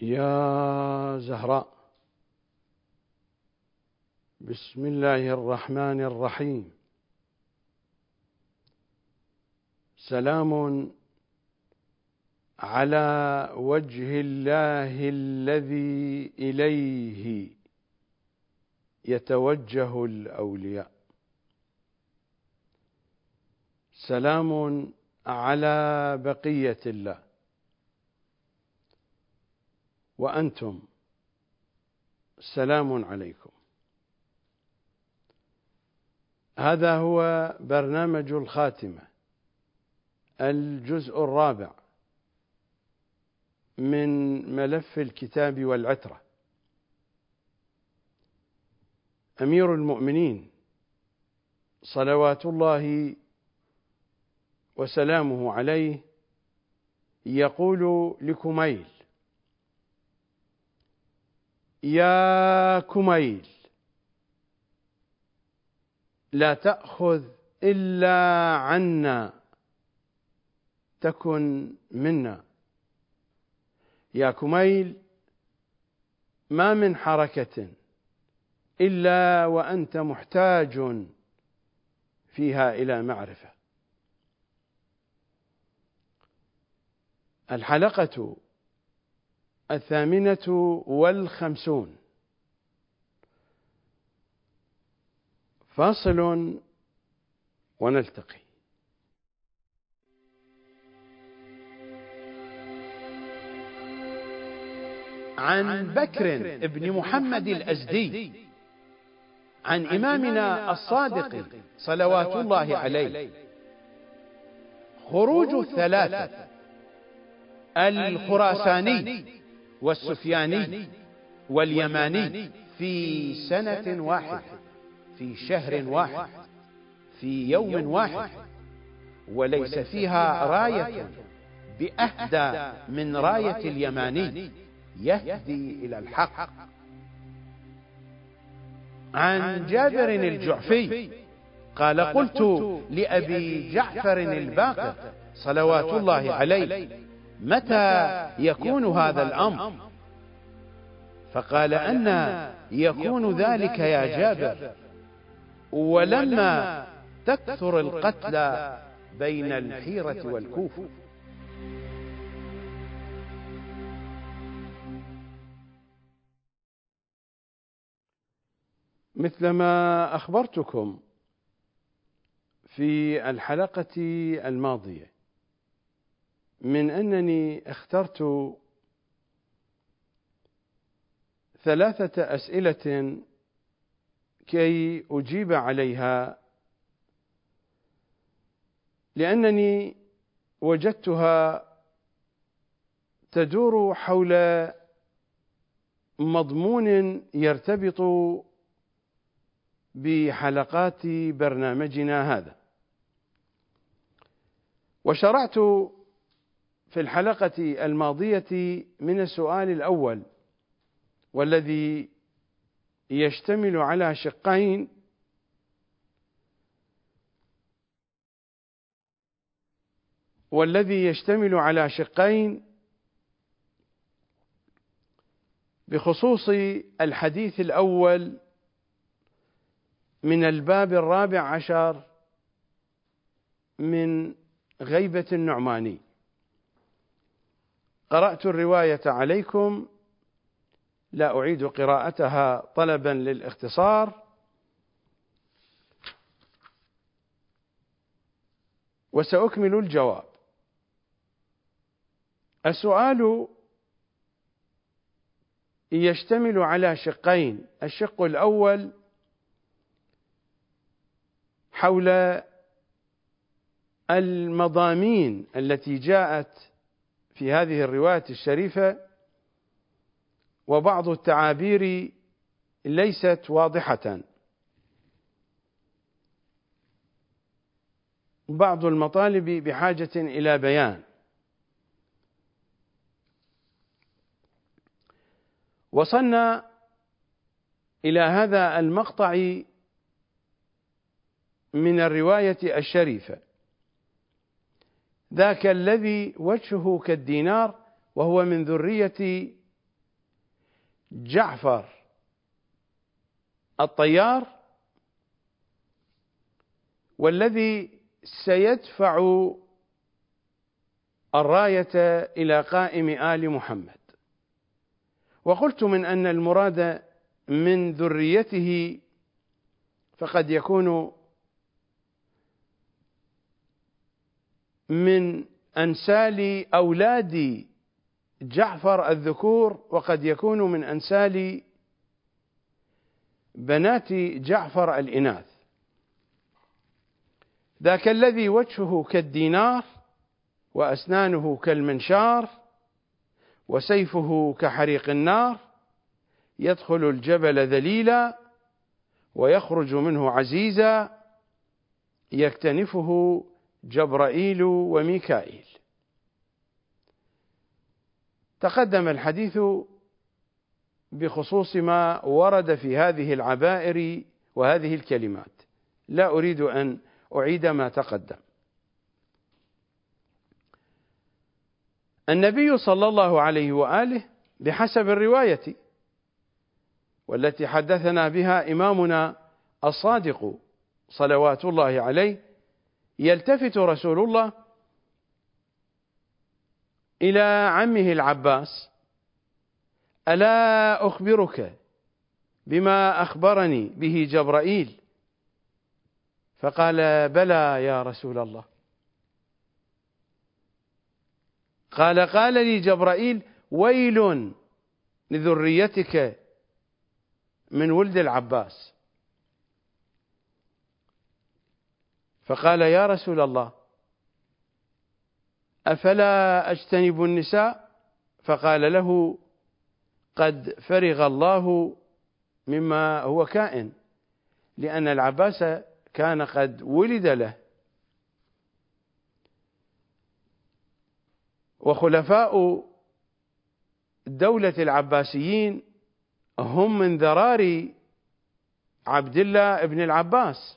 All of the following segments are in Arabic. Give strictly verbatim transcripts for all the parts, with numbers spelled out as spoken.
يا زهراء، بسم الله الرحمن الرحيم. سلام على وجه الله الذي إليه يتوجه الأولياء. سلام على بقية الله، وأنتم سلام عليكم. هذا هو برنامج الخاتمة، الجزء الرابع من ملف الكتاب والعترة. أمير المؤمنين صلوات الله وسلامه عليه يقول لكميل: يا كميل، لا تأخذ إلا عنا تكن منا. يا كميل، ما من حركة إلا وأنت محتاج فيها إلى معرفة. الحلقة الثامنة والخمسون، فاصل ونلتقي. عن بكر بن محمد الأزدي عن إمامنا الصادق صلوات الله عليه: خروج الثلاثة الخراساني والسفياني واليماني في سنة واحدة، في شهر واحد، في يوم واحد، وليس فيها راية بأهدى من راية اليماني يهدي إلى الحق. عن جابر الجعفي قال: قلت لأبي جعفر الباقر صلوات الله عليه: متى يكون هذا الأمر؟ فقال: أن يكون ذلك يا جابر، ولما تكثر القتلى بين الحيرة والكوفة. مثلما أخبرتكم في الحلقة الماضية من أنني اخترت ثلاثة أسئلة كي أجيب عليها، لأنني وجدتها تدور حول مضمون يرتبط بحلقات برنامجنا هذا. وشرعت في الحلقة الماضية من السؤال الأول، والذي يشتمل على شقين: والذي يشتمل على شقين بخصوص الحديث الأول من الباب الرابع عشر من غيبة النعماني. قرأت الرواية عليكم، لا أعيد قراءتها طلبا للاختصار، وسأكمل الجواب. السؤال يشتمل على شقين: الشق الأول حول المضامين التي جاءت في هذه الرواية الشريفة، وبعض التعابير ليست واضحة، بعض المطالب بحاجة إلى بيان. وصلنا إلى هذا المقطع من الرواية الشريفة: ذاك الذي وجهه كالدينار وهو من ذرية جعفر الطيار، والذي سيدفع الراية إلى قائم آل محمد. وقلت من أن المراد من ذريته فقد يكون من أنسال أولاد جعفر الذكور، وقد يكون من أنسال بنات جعفر الإناث. ذاك الذي وجهه كالدينار وأسنانه كالمنشار وسيفه كحريق النار، يدخل الجبل ذليلا ويخرج منه عزيزا، يكتنفه جبرائيل وميكائيل. تقدم الحديث بخصوص ما ورد في هذه العبائر وهذه الكلمات، لا أريد أن أعيد ما تقدم. النبي صلى الله عليه وآله بحسب الرواية والتي حدثنا بها إمامنا الصادق صلوات الله عليه، يلتفت رسول الله إلى عمه العباس: ألا أخبرك بما أخبرني به جبرائيل؟ فقال: بلى يا رسول الله. قال: قال لي جبرائيل: ويل لذريتك من ولد العباس. فقال: يا رسول الله، أفلا أجتنب النساء؟ فقال له: قد فرغ الله مما هو كائن، لأن العباس كان قد ولد له. وخلفاء دولة العباسيين هم من ذراري عبد الله ابن العباس،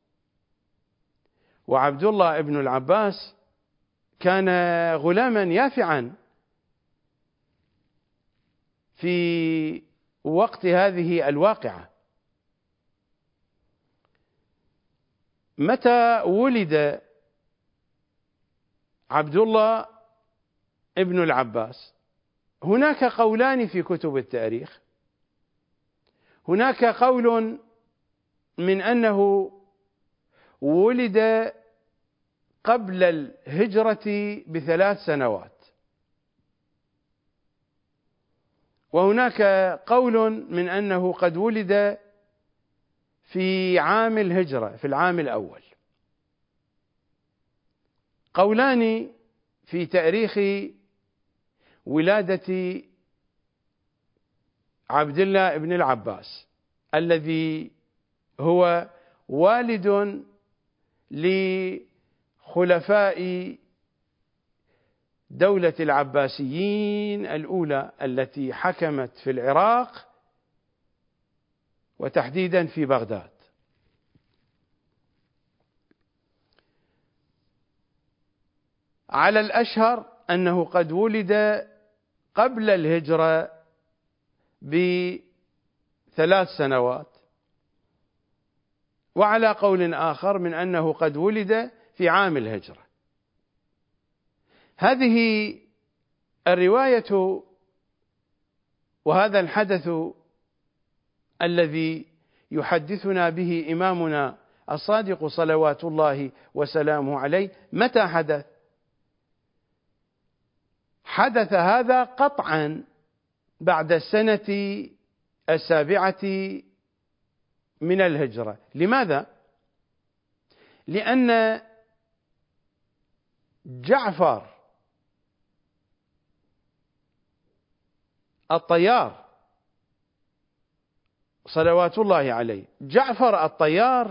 وعبد الله ابن العباس كان غلاما يافعا في وقت هذه الواقعة. متى ولد عبد الله ابن العباس؟ هناك قولان في كتب التاريخ. هناك قول من أنه ولد قبل الهجرة بثلاث سنوات، وهناك قول من أنه قد ولد في عام الهجرة في العام الأول. قولان في تاريخ ولادة عبد الله بن العباس الذي هو والد لخلفاء دولة العباسيين الأولى التي حكمت في العراق وتحديدا في بغداد. على الأشهر أنه قد ولد قبل الهجرة بثلاث سنوات، وعلى قول آخر من أنه قد ولد في عام الهجرة. هذه الرواية وهذا الحدث الذي يحدثنا به إمامنا الصادق صلوات الله وسلامه عليه، متى حدث؟ حدث هذا قطعا بعد السنة السابعة من الهجرة. لماذا؟ لأن جعفر الطيار صلوات الله عليه، جعفر الطيار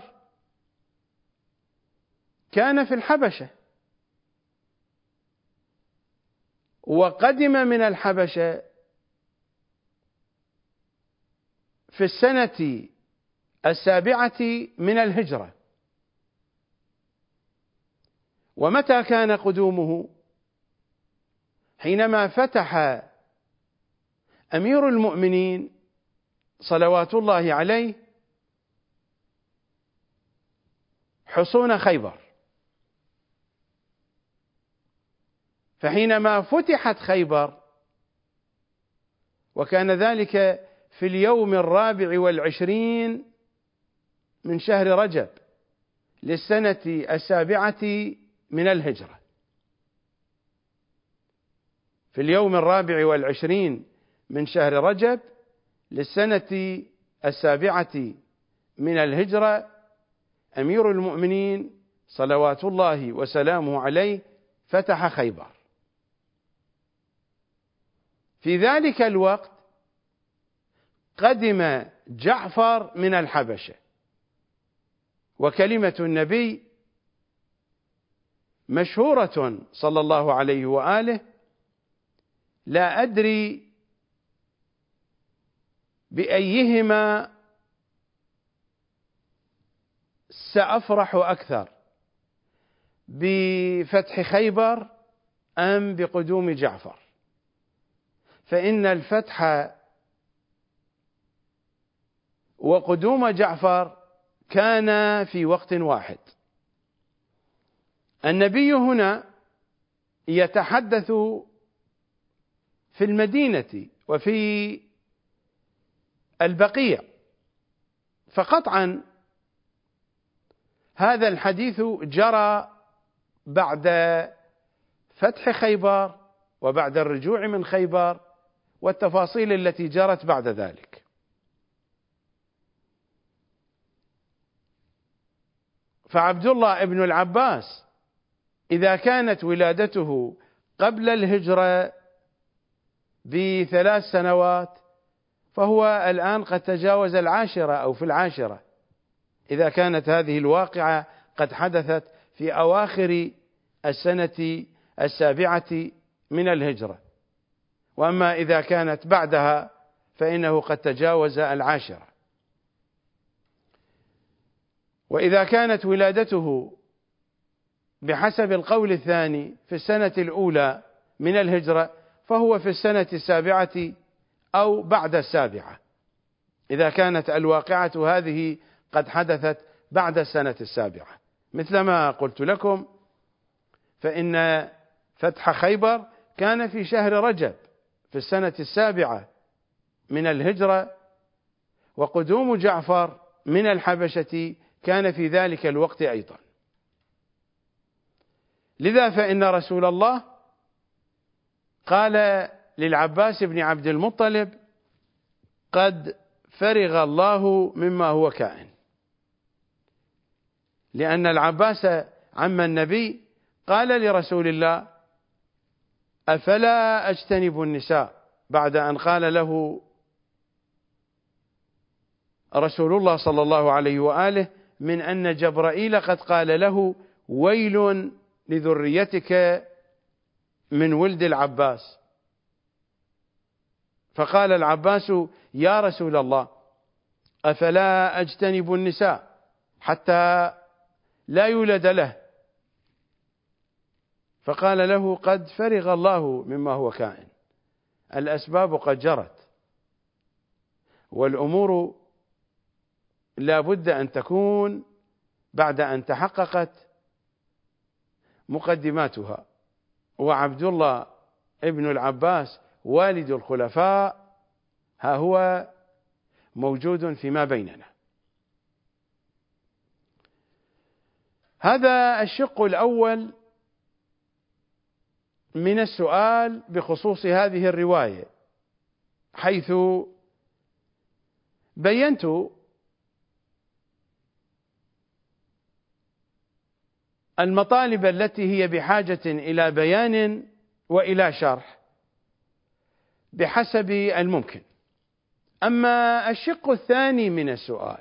كان في الحبشة، وقدم من الحبشة في السنة السابعة من الهجرة. ومتى كان قدومه؟ حينما فتح أمير المؤمنين صلوات الله عليه حصون خيبر، فحينما فتحت خيبر وكان ذلك في اليوم الرابع والعشرين من شهر رجب للسنة السابعة من الهجرة، في اليوم الرابع والعشرين من شهر رجب للسنة السابعة من الهجرة، أمير المؤمنين صلوات الله وسلامه عليه فتح خيبر. في ذلك الوقت قدم جعفر من الحبشة، وكلمة النبي مشهورة صلى الله عليه وآله: لا أدري بأيهما سأفرح أكثر، بفتح خيبر أم بقدوم جعفر، فإن الفتح وقدوم جعفر كان في وقت واحد. النبي هنا يتحدث في المدينة وفي البقيع، فقطعا هذا الحديث جرى بعد فتح خيبر وبعد الرجوع من خيبر والتفاصيل التي جرت بعد ذلك. فعبد الله ابن العباس إذا كانت ولادته قبل الهجرة بثلاث سنوات فهو الآن قد تجاوز العاشرة أو في العاشرة، إذا كانت هذه الواقعة قد حدثت في أواخر السنة السابعة من الهجرة، وأما إذا كانت بعدها فإنه قد تجاوز العاشرة. وإذا كانت ولادته بحسب القول الثاني في السنة الأولى من الهجرة فهو في السنة السابعة أو بعد السابعة، إذا كانت الواقعة هذه قد حدثت بعد السنة السابعة. مثلما قلت لكم فإن فتح خيبر كان في شهر رجب في السنة السابعة من الهجرة، وقدوم جعفر من الحبشة كان في ذلك الوقت أيضا. لذا فإن رسول الله قال للعباس بن عبد المطلب: قد فرغ الله مما هو كائن، لأن العباس عم النبي قال لرسول الله: أفلا أجتنب النساء، بعد أن قال له رسول الله صلى الله عليه وآله من أن جبرائيل قد قال له: ويل لذريتك من ولد العباس. فقال العباس: يا رسول الله، أفلا أجتنب النساء حتى لا يولد له؟ فقال له: قد فرغ الله مما هو كائن، الأسباب قد جرت، والأمور لا بد أن تكون بعد أن تحققت مقدماتها. وعبد الله ابن العباس والد الخلفاء ها هو موجود فيما بيننا. هذا الشق الأول من السؤال بخصوص هذه الرواية، حيث بينت المطالب التي هي بحاجة إلى بيان وإلى شرح بحسب الممكن. أما الشق الثاني من السؤال،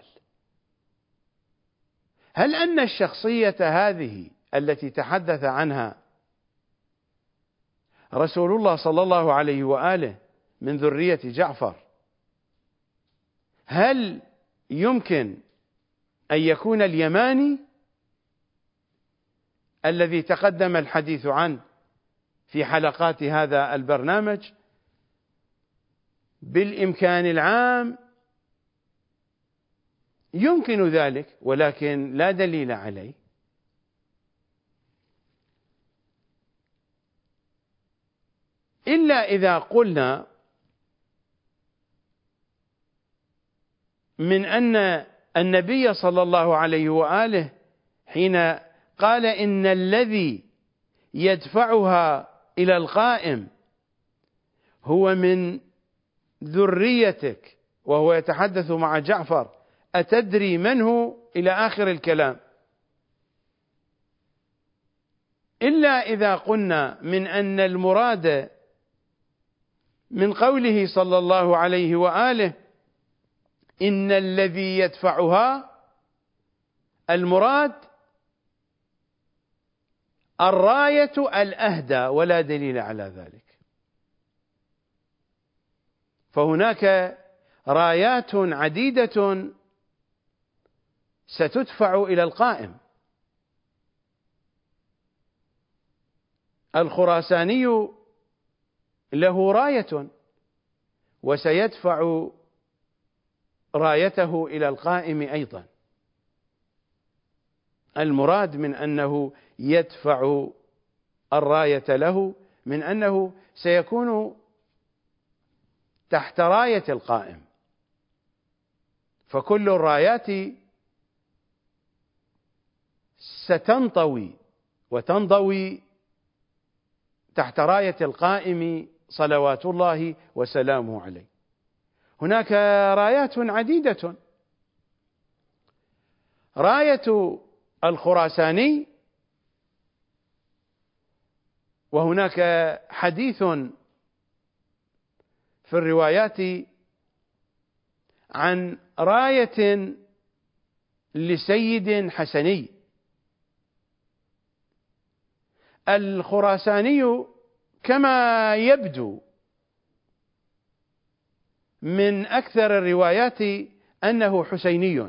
هل أن الشخصية هذه التي تحدث عنها رسول الله صلى الله عليه وآله من ذرية جعفر، هل يمكن أن يكون اليماني الذي تقدم الحديث عنه في حلقات هذا البرنامج بالإمكان العام يمكن ذلك، ولكن لا دليل عليه. إلا إذا قلنا من أن النبي صلى الله عليه وآله حين قال إن الذي يدفعها إلى القائم هو من ذريتك، وهو يتحدث مع جعفر، أتدري من هو؟ إلى آخر الكلام. إلا إذا قلنا من أن المراد من قوله صلى الله عليه وآله إن الذي يدفعها، المراد الراية الأهدى، ولا دليل على ذلك. فهناك رايات عديدة ستدفع إلى القائم. الخراساني له راية وسيدفع رايته إلى القائم أيضا. المراد من أنه يدفع الراية له من أنه سيكون تحت راية القائم، فكل الرايات ستنطوي وتنضوي تحت راية القائم صلوات الله وسلامه عليه. هناك رايات عديدة. راية الخراساني، وهناك حديث في الروايات عن راية لسيد حسني. الخراساني كما يبدو من أكثر الروايات أنه حسيني،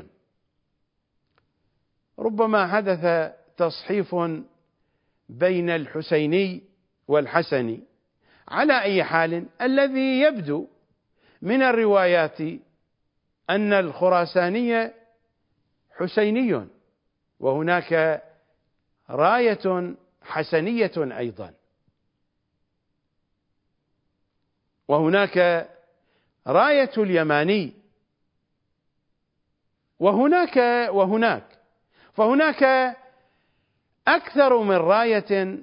ربما حدث تصحيف بين الحسيني والحسني. على أي حال، الذي يبدو من الروايات أن الخراساني حسيني، وهناك راية حسنية أيضا، وهناك راية اليماني، وهناك وهناك فهناك أكثر من راية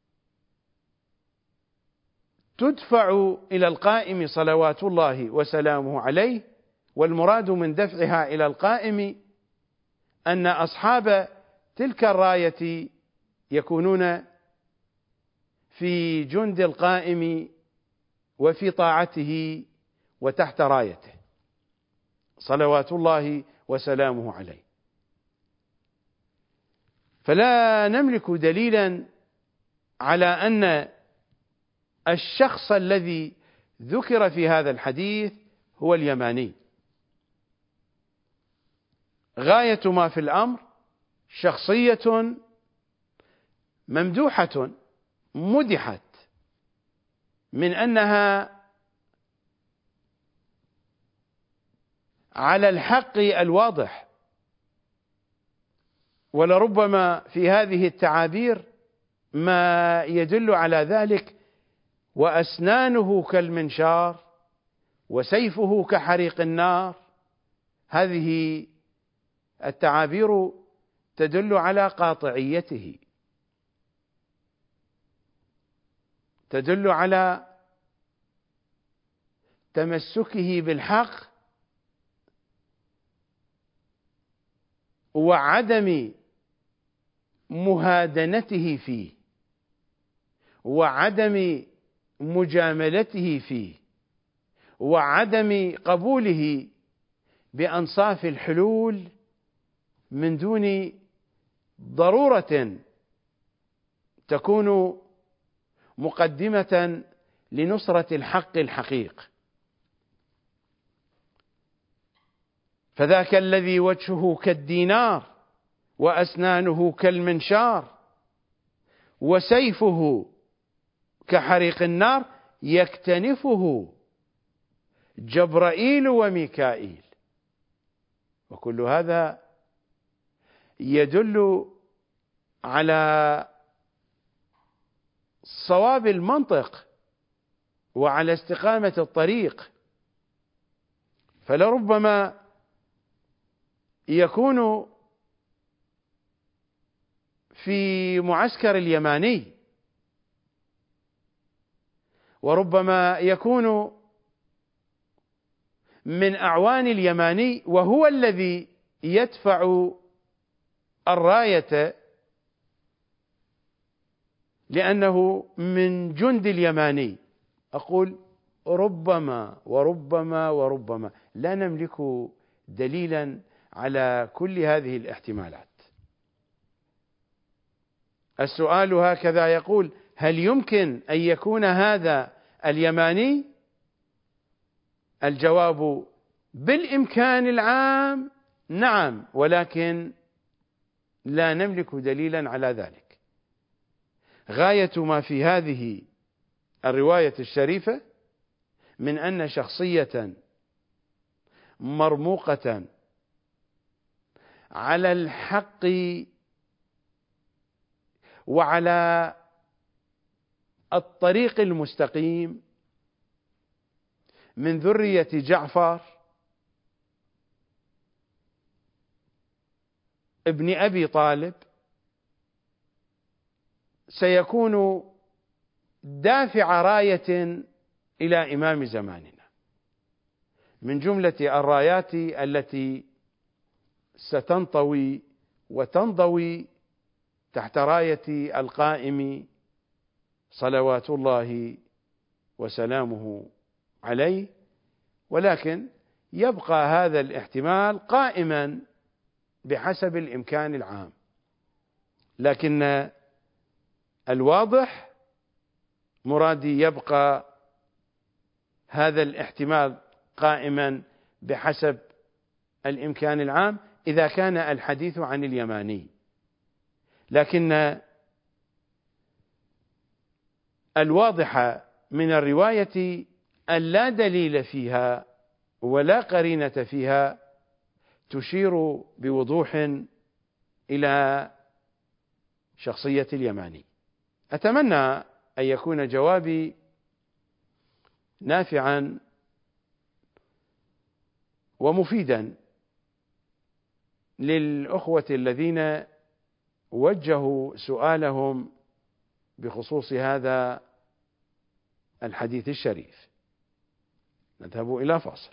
تدفع إلى القائم صلوات الله وسلامه عليه. والمراد من دفعها إلى القائم أن أصحاب تلك الراية يكونون في جند القائم وفي طاعته وتحت رايته صلوات الله وسلامه عليه. فلا نملك دليلا على أن الشخص الذي ذكر في هذا الحديث هو اليماني. غاية ما في الأمر شخصية ممدوحة مدحت من أنها على الحق الواضح، ولربما في هذه التعابير ما يدل على ذلك: وأسنانه كالمنشار وسيفه كحريق النار. هذه التعابير تدل على قاطعيته، تدل على تمسكه بالحق وعدم مهادنته فيه وعدم مجاملته فيه وعدم قبوله بأنصاف الحلول من دون ضرورة تكون مقدمة لنصرة الحق الحقيق. فذاك الذي وجهه كالدينار وأسنانه كالمنشار وسيفه كحريق النار يكتنفه جبرائيل وميكائيل. وكل هذا يدل على صواب المنطق وعلى استقامة الطريق. فلربما يكون في معسكر اليماني، وربما يكون من أعوان اليماني، وهو الذي يدفع الراية لأنه من جند اليماني. أقول ربما وربما وربما، لا نملك دليلا على كل هذه الاحتمالات. السؤال هكذا يقول: هل يمكن أن يكون هذا اليماني؟ الجواب بالإمكان العام نعم، ولكن لا نملك دليلا على ذلك. غاية ما في هذه الرواية الشريفة من أن شخصية مرموقة على الحق وعلى الطريق المستقيم من ذرية جعفر ابن أبي طالب سيكون دافع راية إلى إمام زماننا، من جملة الرايات التي ستنطوي وتنضوي تحت راية القائم صلوات الله وسلامه عليه. ولكن يبقى هذا الاحتمال قائما بحسب الإمكان العام، لكن الواضح مرادي يبقى هذا الاحتمال قائما بحسب الإمكان العام إذا كان الحديث عن اليماني. لكن الواضح من الرواية أن لا دليل فيها ولا قرينة فيها تشير بوضوح إلى شخصية اليماني. أتمنى أن يكون جوابي نافعا ومفيدا للأخوة الذين وجهوا سؤالهم بخصوص هذا الحديث الشريف. نذهب إلى فاصل.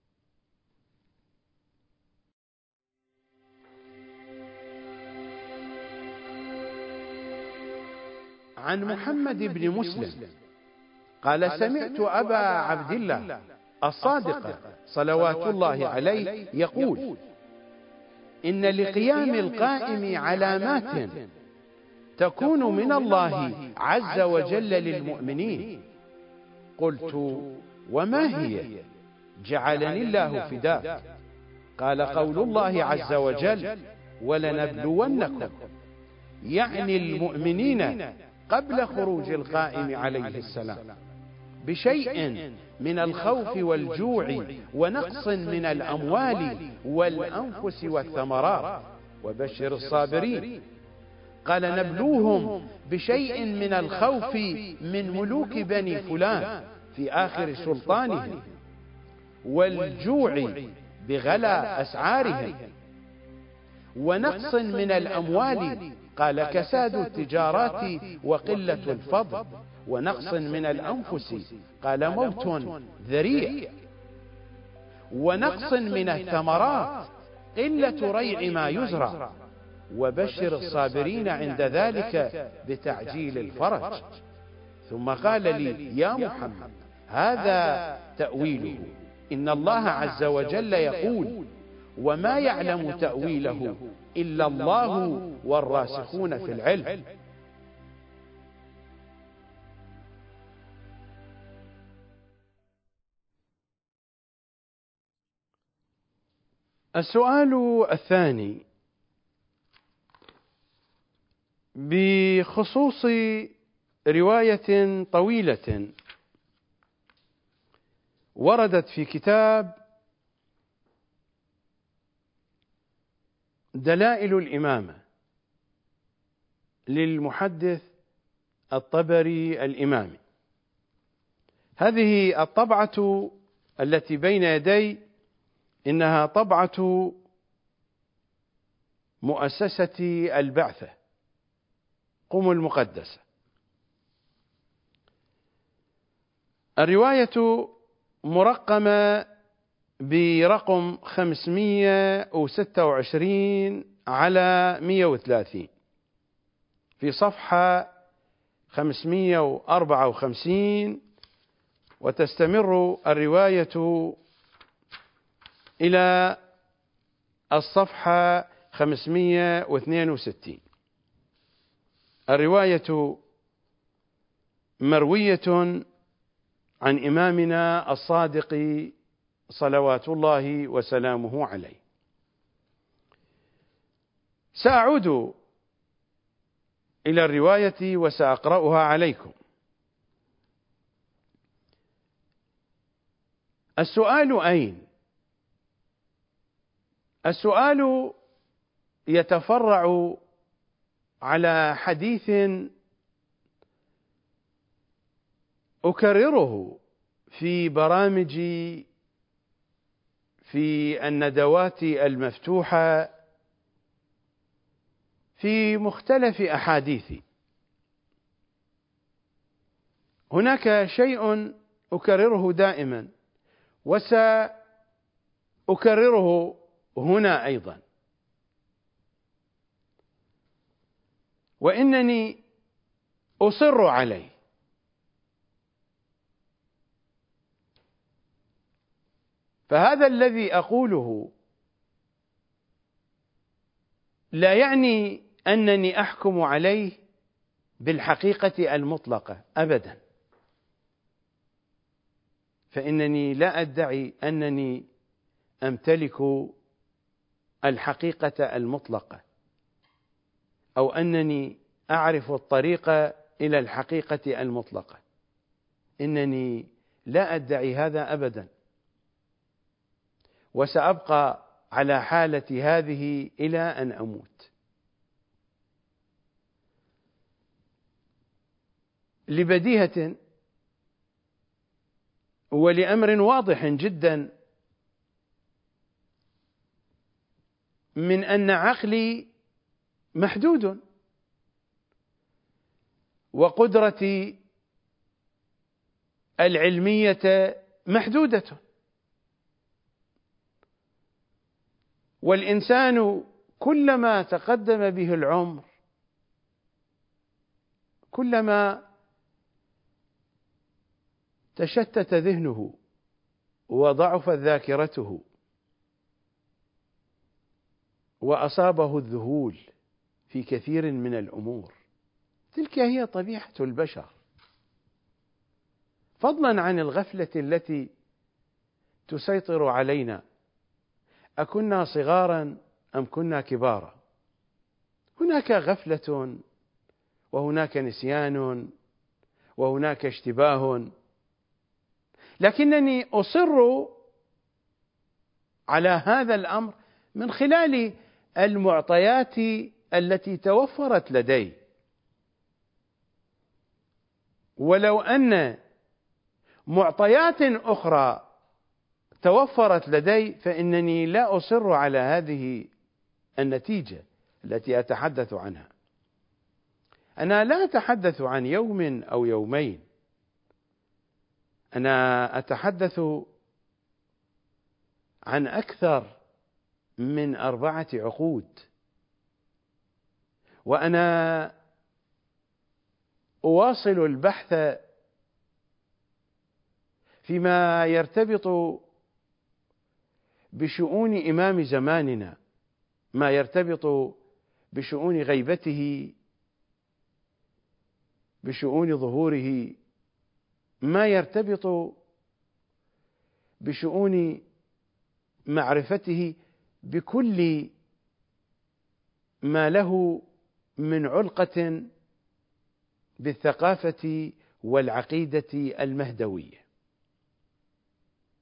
عن محمد بن مسلم قال: سمعت أبا عبد الله الصادق صلوات الله عليه يقول: إن لقيام القائم علامات تكون من الله عز وجل للمؤمنين. قلت: وما هي؟ جعلني الله فداك. قال: قول الله عز وجل: ولنبلونكم، يعني المؤمنين قبل خروج القائم عليه السلام بشيء من الخوف والجوع ونقص من الأموال والأنفس والثمرات وبشر الصابرين. قال: نبلوهم بشيء من الخوف من ملوك بني فلان في آخر سلطانهم، والجوع بغلا أسعارهم، ونقص من الأموال، قال: كساد التجارات وقلة الفضل، ونقص من الأنفس، قال: موت ذريع، ونقص من الثمرات، قلة ريع ما يزرع، وبشر الصابرين عند ذلك بتعجيل الفرج. ثم قال لي: يا محمد، هذا تأويله، إن الله عز وجل يقول: وما يعلم تأويله إلا الله والراسخون في العلم. السؤال الثاني بخصوص رواية طويلة وردت في كتاب دلائل الإمامة للمحدث الطبري الإمامي. هذه الطبعة التي بين يدي إنها طبعة مؤسسة البعثة قم المقدسة. الرواية مرقمة برقم خمسمائة وستة وعشرين على مئة وثلاثين في صفحة خمسمائة وأربعة وخمسين، وتستمر الرواية إلى الصفحة خمسمائة واثنين وستين. الرواية مروية عن إمامنا الصادق صلوات الله وسلامه عليه. سأعود إلى الرواية وسأقرأها عليكم. السؤال أين؟ السؤال يتفرع على حديث أكرره في برامجي في الندوات المفتوحة في مختلف أحاديثي. هناك شيء أكرره دائما وسأكرره هنا أيضا، وإنني أصر عليه. فهذا الذي أقوله لا يعني أنني أحكم عليه بالحقيقة المطلقة أبدا، فإنني لا أدعي أنني أمتلك الحقيقة المطلقة أو أنني أعرف الطريق إلى الحقيقة المطلقة، إنني لا أدعي هذا أبدا، وسأبقى على حالتي هذه إلى أن أموت. لبديهة ولأمر واضح جدا من أن عقلي محدود وقدرتي العلمية محدودة، والإنسان كلما تقدم به العمر كلما تشتت ذهنه وضعفت ذاكرته وأصابه الذهول في كثير من الأمور. تلك هي طبيعة البشر، فضلا عن الغفلة التي تسيطر علينا، أكنا صغارا أم كنا كبارا. هناك غفلة وهناك نسيان وهناك اشتباه، لكنني أصر على هذا الأمر من خلال المعطيات التي توفرت لدي. ولو أن معطيات أخرى توفرت لدي فإنني لا أصر على هذه النتيجة التي أتحدث عنها. أنا لا أتحدث عن يوم أو يومين، أنا أتحدث عن أكثر من أربعة عقود، وأنا أواصل البحث فيما يرتبط بشؤون إمام زماننا، ما يرتبط بشؤون غيبته، بشؤون ظهوره، ما يرتبط بشؤون معرفته بكل ما له من علقة بالثقافة والعقيدة المهدوية.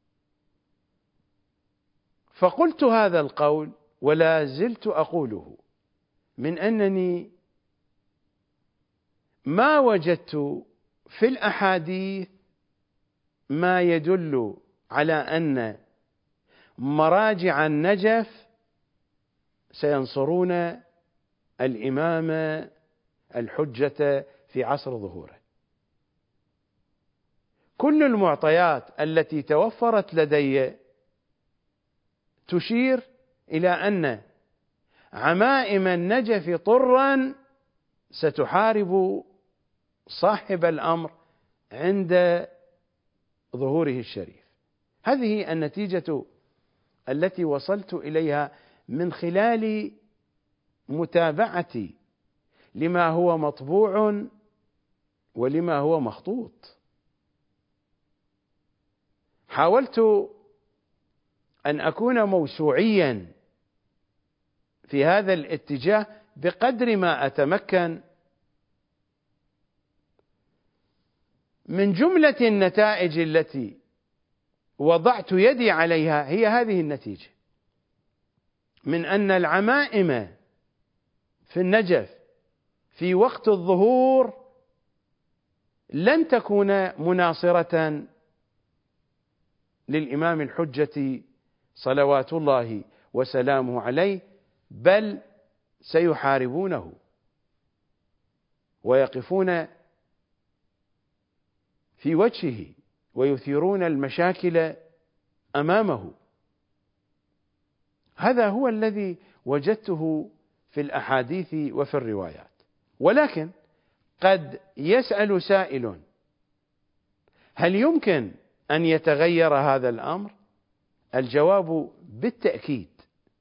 فقلت هذا القول ولا زلت أقوله، من أنني ما وجدت في الأحاديث ما يدل على أن مراجع النجف سينصرون الإمام الحجة في عصر ظهوره. كل المعطيات التي توفرت لدي تشير إلى أن عمائم النجف طرا ستحارب صاحب الأمر عند ظهوره الشريف. هذه النتيجة التي وصلت إليها من خلال متابعتي لما هو مطبوع ولما هو مخطوط. حاولت أن أكون موسوعيا في هذا الاتجاه بقدر ما أتمكن. من جملة النتائج التي وضعت يدي عليها هي هذه النتيجة، من أن العمائم في النجف في وقت الظهور لن تكون مناصرة للإمام الحجة صلوات الله وسلامه عليه، بل سيحاربونه ويقفون في وجهه ويثيرون المشاكل أمامه. هذا هو الذي وجدته في الأحاديث وفي الروايات. ولكن قد يسأل سائل: هل يمكن أن يتغير هذا الأمر؟ الجواب بالتأكيد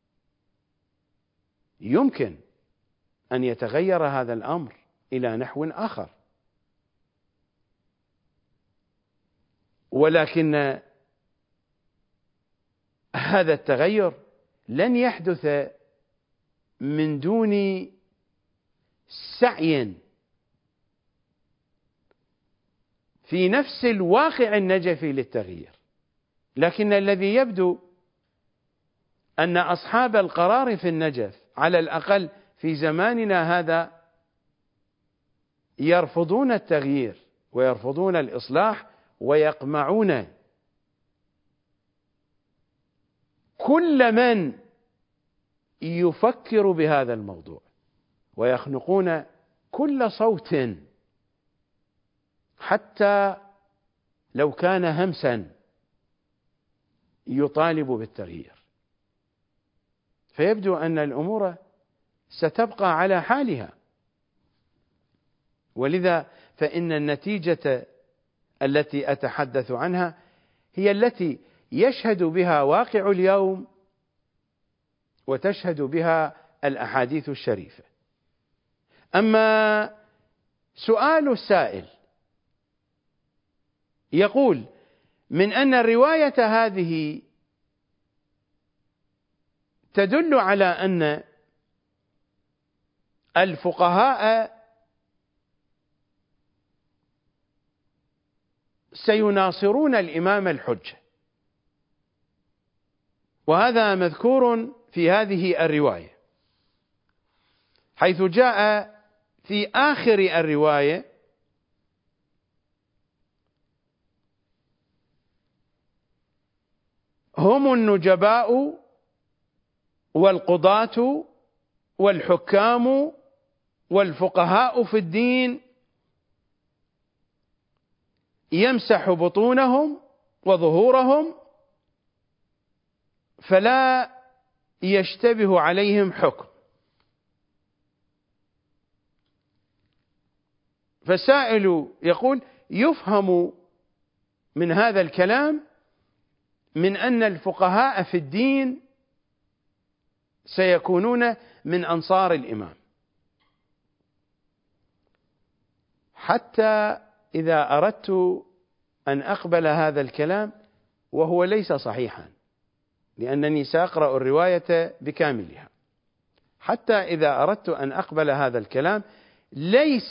يمكن أن يتغير هذا الأمر إلى نحو آخر، ولكن هذا التغير لن يحدث من دون سعي في نفس الواقع النجفي للتغيير. لكن الذي يبدو أن أصحاب القرار في النجف على الأقل في زماننا هذا يرفضون التغيير ويرفضون الإصلاح ويقمعون كل من يفكر بهذا الموضوع، ويخنقون كل صوت حتى لو كان همسا يطالب بالتغيير. فيبدو أن الأمور ستبقى على حالها، ولذا فإن النتيجة التي أتحدث عنها هي التي يشهد بها واقع اليوم وتشهد بها الأحاديث الشريفة. أما سؤال السائل يقول: من أن الرواية هذه تدل على أن الفقهاء سيناصرون الإمام الحجة، وهذا مذكور في هذه الرواية، حيث جاء في آخر الرواية: هم النجباء والقضاة والحكام والفقهاء في الدين، يمسح بطونهم وظهورهم فلا يشتبه عليهم حكم. فالسائل يقول: يفهم من هذا الكلام من أن الفقهاء في الدين سيكونون من أنصار الإمام، حتى إذا أردت أن أقبل هذا الكلام، وهو ليس صحيحا لأنني سأقرأ الرواية بكاملها، حتى إذا أردت أن أقبل هذا الكلام ليس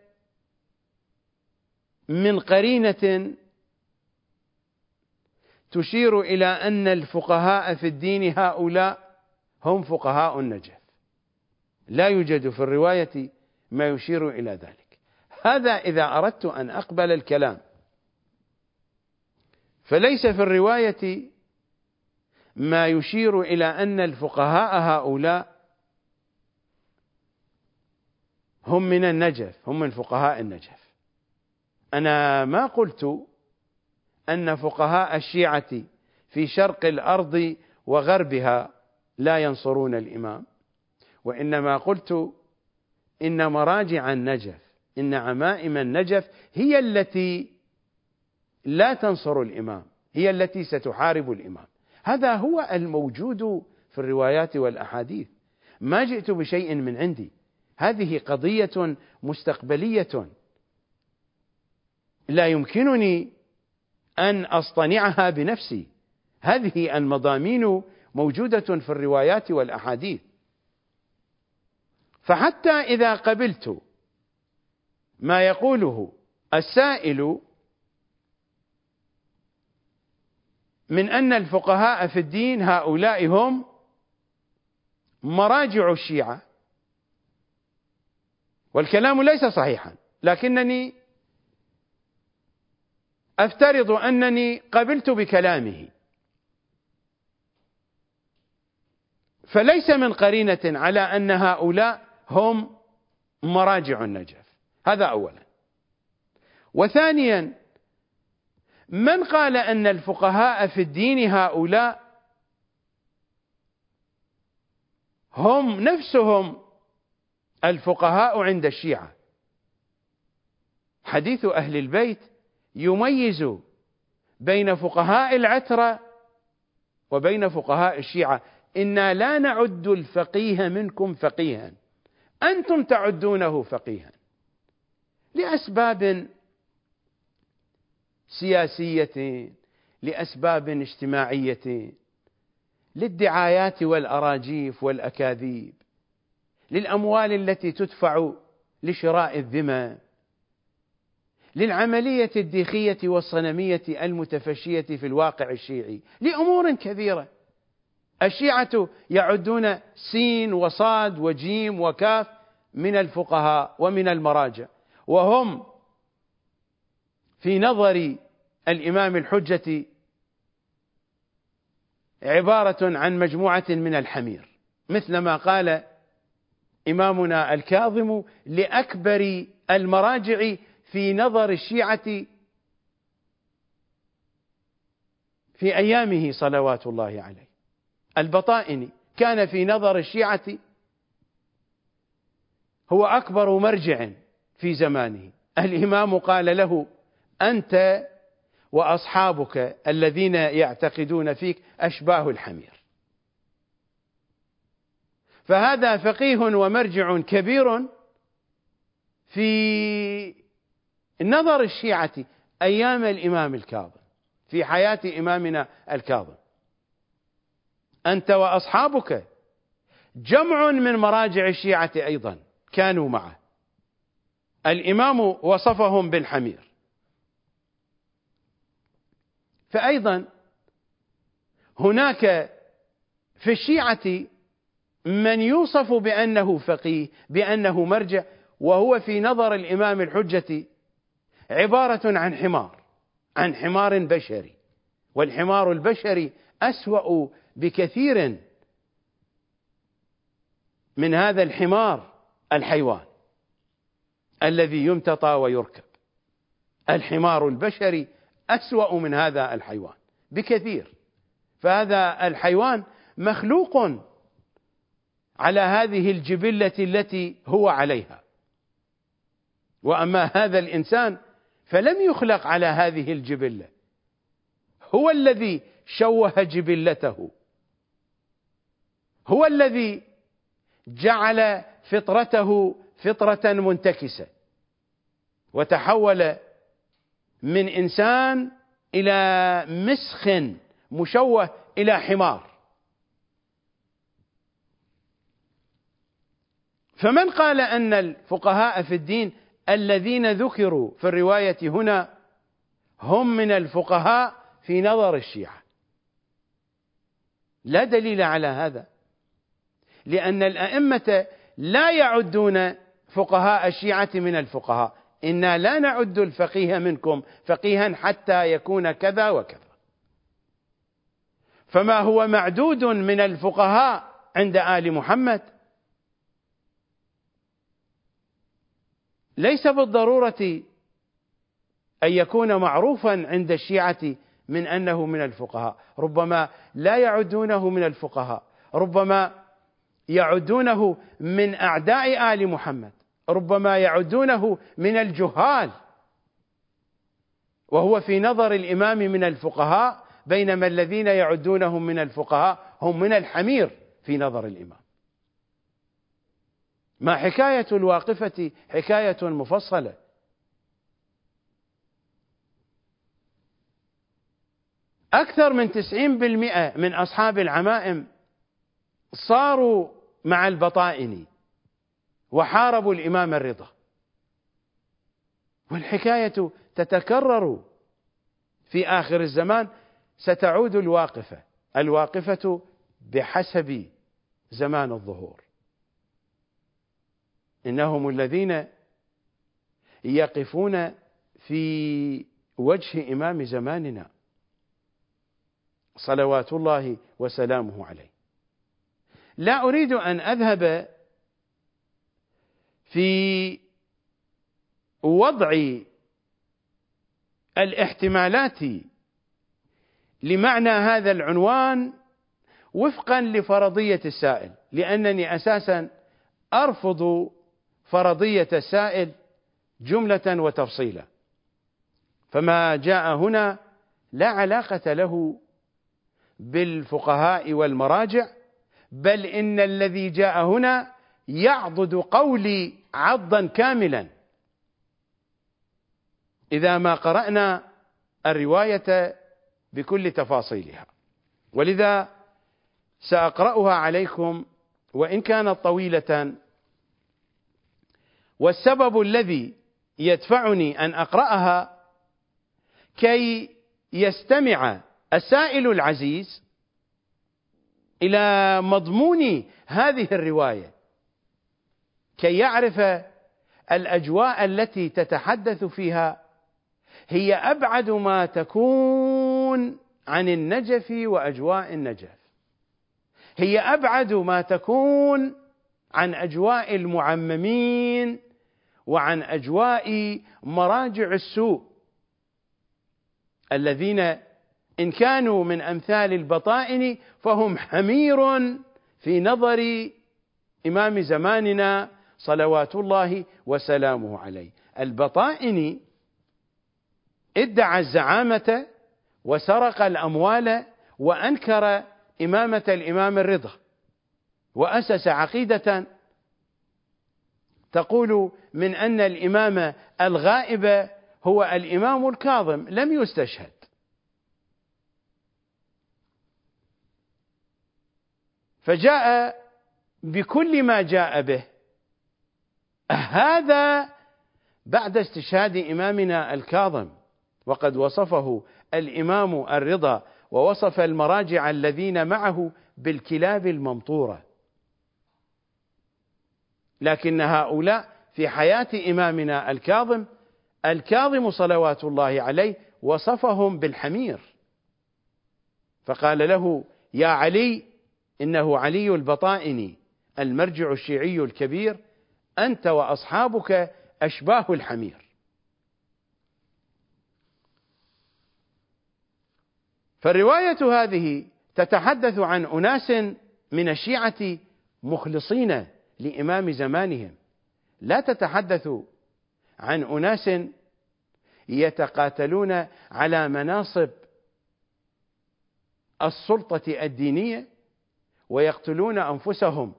من قرينة تشير إلى أن الفقهاء في الدين هؤلاء هم فقهاء النجف، لا يوجد في الرواية ما يشير إلى ذلك. هذا إذا أردت أن أقبل الكلام، فليس في الرواية ما يشير إلى أن الفقهاء هؤلاء هم من النجف، هم من فقهاء النجف. أنا ما قلت أن فقهاء الشيعة في شرق الأرض وغربها لا ينصرون الإمام، وإنما قلت إن مراجع النجف، إن عمائم النجف هي التي لا تنصر الإمام، هي التي ستحارب الإمام. هذا هو الموجود في الروايات والأحاديث، ما جئت بشيء من عندي، هذه قضية مستقبلية لا يمكنني أن أصطنعها بنفسي، هذه المضامين موجودة في الروايات والأحاديث. فحتى إذا قبلت ما يقوله السائل من أن الفقهاء في الدين هؤلاء هم مراجع الشيعة، والكلام ليس صحيحا، لكنني أفترض أنني قبلت بكلامه، فليس من قرينة على أن هؤلاء هم مراجع النجف، هذا أولا. وثانيا، من قال أن الفقهاء في الدين هؤلاء هم نفسهم الفقهاء عند الشيعة؟ حديث أهل البيت يميز بين فقهاء العترة وبين فقهاء الشيعة. إنا لا نعد الفقيه منكم فقيها، أنتم تعدونه فقيها لأسباب سياسية، لأسباب اجتماعية، للدعايات والأراجيف والأكاذيب، للأموال التي تدفع لشراء الذمة، للعملية الديخية والصنمية المتفشية في الواقع الشيعي، لأمور كثيرة. الشيعة يعدون سين وصاد وجيم وكاف من الفقهاء ومن المراجع، وهم في نظر الإمام الحجة عبارة عن مجموعة من الحمير، مثل ما قال إمامنا الكاظم لأكبر المراجع في نظر الشيعة في أيامه صلوات الله عليه. البطائني كان في نظر الشيعة هو أكبر مرجع في زمانه. الإمام قال له: أنت وأصحابك الذين يعتقدون فيك أشباه الحمير. فهذا فقيه ومرجع كبير في نظر الشيعة أيام الإمام الكاظم، في حياة إمامنا الكاظم. أنت وأصحابك جمع من مراجع الشيعة أيضا كانوا معه. الإمام وصفهم بالحمير. فأيضا هناك في الشيعة من يوصف بأنه فقيه، بأنه مرجع، وهو في نظر الإمام الحجة عبارة عن حمار، عن حمار بشري، والحمار البشري أسوأ بكثير من هذا الحمار الحيوان الذي يمتطى ويركب. الحمار البشري أسوأ من هذا الحيوان بكثير، فهذا الحيوان مخلوق على هذه الجبلة التي هو عليها، وأما هذا الإنسان فلم يخلق على هذه الجبلة، هو الذي شوه جبلته، هو الذي جعل فطرته فطرة منتكسة، وتحول من إنسان إلى مسخ مشوه إلى حمار. فمن قال أن الفقهاء في الدين الذين ذكروا في الرواية هنا هم من الفقهاء في نظر الشيعة، لا دليل على هذا، لأن الأئمة لا يعدون فقهاء الشيعة من الفقهاء، إنا لا نعد الفقيه منكم فقيها حتى يكون كذا وكذا. فما هو معدود من الفقهاء عند آل محمد ليس بالضرورة أن يكون معروفا عند الشيعة من أنه من الفقهاء، ربما لا يعدونه من الفقهاء، ربما يعدونه من أعداء آل محمد، ربما يعدونه من الجهال، وهو في نظر الإمام من الفقهاء، بينما الذين يعدونهم من الفقهاء هم من الحمير في نظر الإمام. ما حكاية الواقفة حكاية مفصلة. أكثر من تسعين بالمئة من أصحاب العمائم صاروا مع البطائني وحاربوا الإمام الرضا، والحكاية تتكرر في آخر الزمان. ستعود الواقفة، الواقفة بحسب زمان الظهور. إنهم الذين يقفون في وجه إمام زماننا صلوات الله وسلامه عليه. لا أريد أن أذهب في وضع الاحتمالات لمعنى هذا العنوان وفقا لفرضية السائل، لأنني أساسا أرفض فرضية السائل جملة وتفصيلا، فما جاء هنا لا علاقة له بالفقهاء والمراجع، بل إن الذي جاء هنا يعضد قولي عضا كاملا إذا ما قرأنا الرواية بكل تفاصيلها، ولذا سأقرأها عليكم وإن كانت طويلة. والسبب الذي يدفعني أن أقرأها كي يستمع السائل العزيز إلى مضمون هذه الرواية، كي يعرف الأجواء التي تتحدث فيها هي أبعد ما تكون عن النجف وأجواء النجف، هي أبعد ما تكون عن أجواء المعممين وعن أجواء مراجع السوء الذين إن كانوا من أمثال البطائن فهم حمير في نظر إمام زماننا صلوات الله وسلامه عليه. البطائن ادعى الزعامة وسرق الأموال وأنكر إمامة الإمام الرضا، وأسس عقيدة تقول من أن الإمام الغائب هو الإمام الكاظم لم يستشهد. فجاء بكل ما جاء به، هذا بعد استشهاد إمامنا الكاظم، وقد وصفه الإمام الرضا ووصف المراجع الذين معه بالكلاب الممطورة، لكن هؤلاء في حياة إمامنا الكاظم الكاظم صلوات الله عليه وصفهم بالحمير، فقال له يا علي إنه علي البطائني المرجع الشيعي الكبير، أنت وأصحابك أشباه الحمير. فالرواية هذه تتحدث عن أناس من الشيعة مخلصين لإمام زمانهم، لا تتحدث عن أناس يتقاتلون على مناصب السلطة الدينية ويقتلون أنفسهم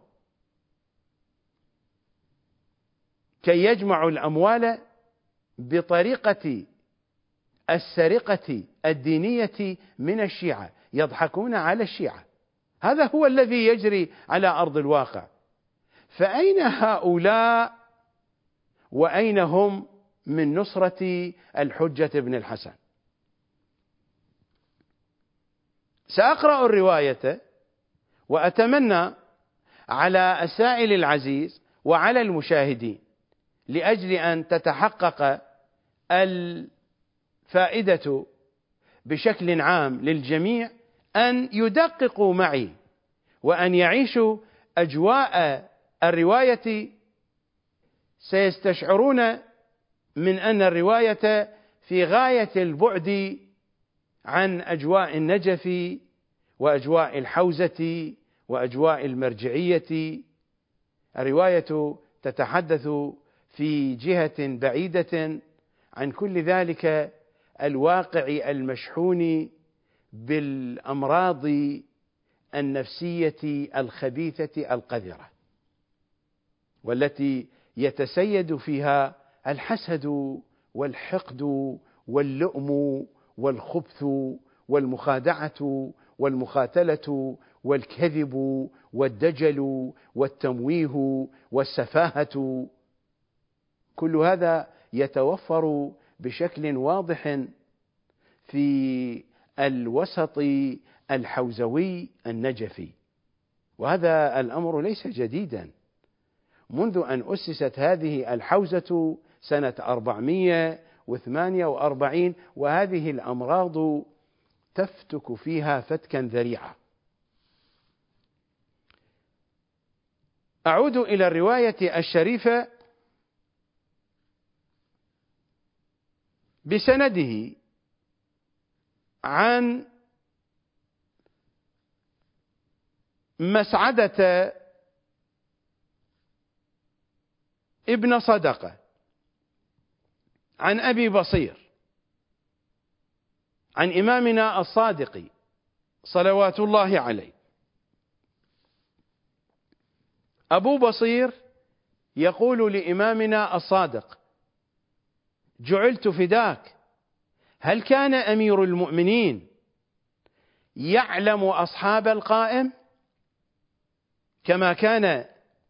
كي يجمعوا الأموال بطريقة السرقة الدينية من الشيعة، يضحكون على الشيعة. هذا هو الذي يجري على أرض الواقع. فأين هؤلاء وأين هم من نصرة الحجة بن الحسن؟ سأقرأ الرواية وأتمنى على السائل العزيز وعلى المشاهدين لأجل أن تتحقق الفائدة بشكل عام للجميع أن يدققوا معي وأن يعيشوا أجواء الرواية، سيستشعرون من أن الرواية في غاية البعد عن أجواء النجف وأجواء الحوزة وأجواء المرجعية. الرواية تتحدث في جهة بعيدة عن كل ذلك الواقع المشحون بالأمراض النفسية الخبيثة القذرة، والتي يتسيد فيها الحسد والحقد واللؤم والخبث والمخادعة والمخاتلة والكذب والدجل والتمويه والسفاهة. كل هذا يتوفر بشكل واضح في الوسط الحوزوي النجفي، وهذا الأمر ليس جديدا. منذ أن أسست هذه الحوزة سنة أربعمائة وثمانية وأربعين وهذه الأمراض تفتك فيها فتكا ذريعا. أعود إلى الرواية الشريفة بسنده عن مسعدة ابن صدقة عن أبي بصير عن إمامنا الصادق صلوات الله عليه. أبو بصير يقول لإمامنا الصادق: جعلت فداك، هل كان أمير المؤمنين يعلم أصحاب القائم كما كان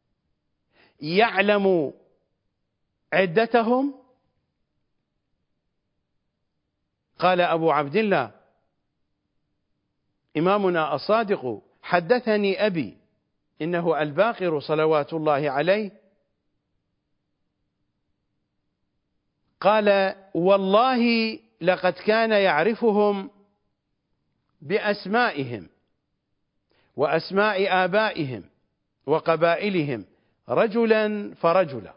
يعلم عدتهم؟ قال أبو عبد الله إمامنا الصادق: حدثني أبي إنه الباقر صلوات الله عليه قال: والله لقد كان يعرفهم بأسمائهم وأسماء آبائهم وقبائلهم رجلا فرجلا،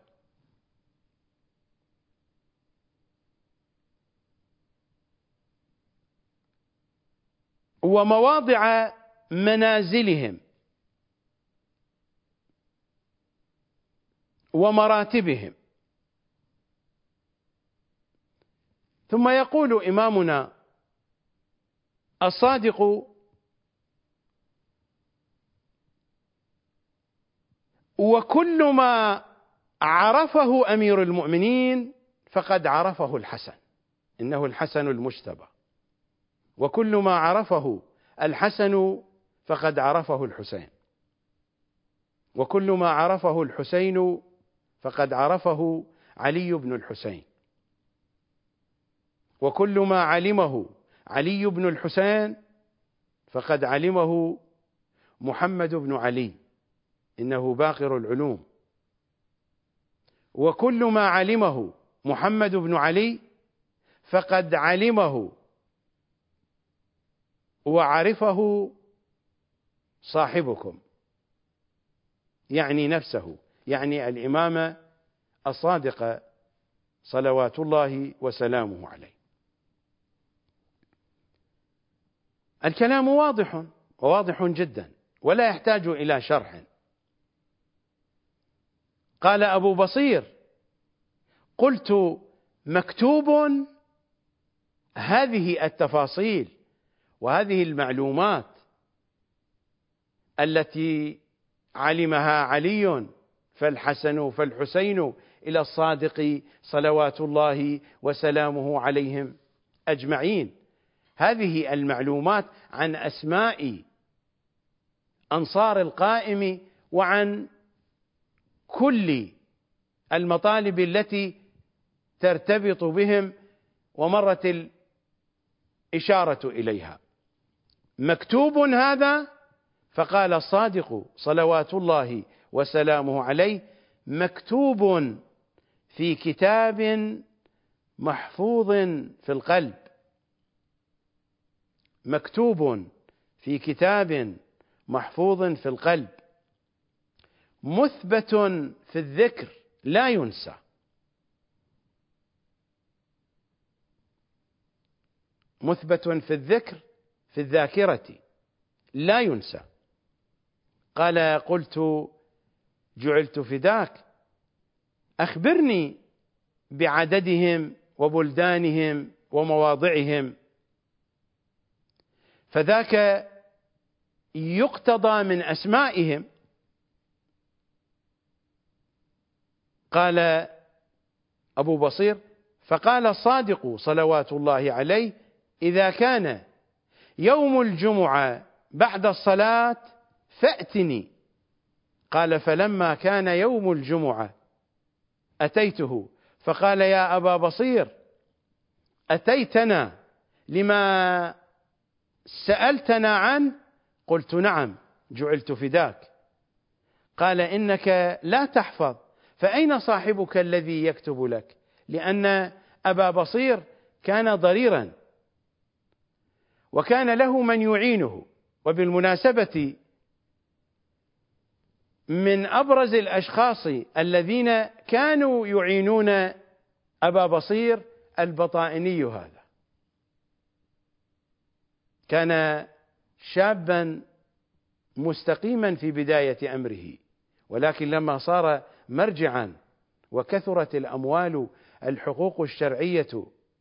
ومواضع منازلهم ومراتبهم. ثم يقول إمامنا الصادق: وكل ما عرفه أمير المؤمنين فقد عرفه الحسن، إنه الحسن المجتبى، وكل ما عرفه الحسن فقد عرفه الحسين، وكل ما عرفه الحسين فقد عرفه علي بن الحسين، وكل ما علمه علي بن الحسين فقد علمه محمد بن علي، إنه باقر العلوم، وكل ما علمه محمد بن علي فقد علمه وعرفه صاحبكم، يعني نفسه، يعني الإمام الصادق صلوات الله وسلامه عليه. الكلام واضح وواضح جدا ولا يحتاج إلى شرح. قال أبو بصير: قلت: مكتوب هذه التفاصيل وهذه المعلومات التي علمها علي فالحسن فالحسين إلى الصادق صلوات الله وسلامه عليهم أجمعين، هذه المعلومات عن أسماء أنصار القائم وعن كل المطالب التي ترتبط بهم ومرت الإشارة إليها. مكتوب هذا فقال الصادق صلوات الله وسلامه عليه: مكتوب في كتاب محفوظ في القلب، مكتوب في كتاب محفوظ في القلب، مثبت في الذكر لا ينسى. مثبت في الذكر في الذاكرة لا ينسى. قال: قلت: جعلت فداك، أخبرني بعددهم وبلدانهم ومواضعهم، فذاك يقتضى من أسمائهم. قال أبو بصير: فقال الصادق صلوات الله عليه: إذا كان يوم الجمعة بعد الصلاة فأتني. قال: فلما كان يوم الجمعة أتيته فقال: يا أبا بصير، أتيتنا لما سألتنا عنه؟ قلت: نعم، جعلت فداك. قال: إنك لا تحفظ، فأين صاحبك الذي يكتب لك؟ لأن أبا بصير كان ضريرا وكان له من يعينه. وبالمناسبة من أبرز الأشخاص الذين كانوا يعينون أبا بصير البطائني هذا. كان شابا مستقيما في بداية أمره، ولكن لما صار مرجعا وكثرت الأموال الحقوق الشرعية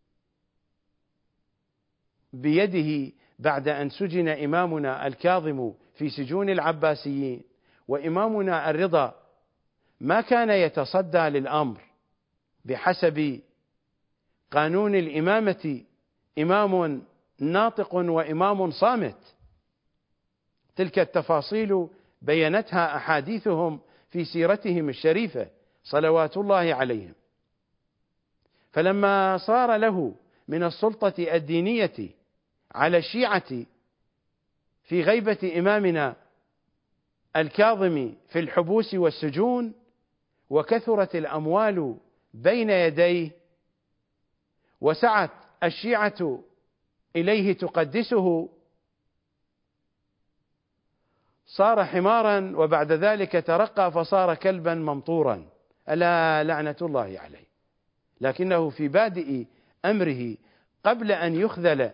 بيده بعد أن سجن إمامنا الكاظم في سجون العباسيين، وإمامنا الرضا ما كان يتصدى للأمر بحسب قانون الإمامة، إمام ناطق وإمام صامت. تلك التفاصيل بينتها أحاديثهم في سيرتهم الشريفة صلوات الله عليهم. فلما صار له من السلطة الدينية على الشيعة في غيبة إمامنا الكاظم في الحبوس والسجون، وكثرت الأموال بين يديه، وسعت الشيعة إليه تقدسه، صار حمارا، وبعد ذلك ترقى فصار كلبا ممطورا، ألا لعنة الله عليه. لكنه في بادئ أمره قبل أن يخذل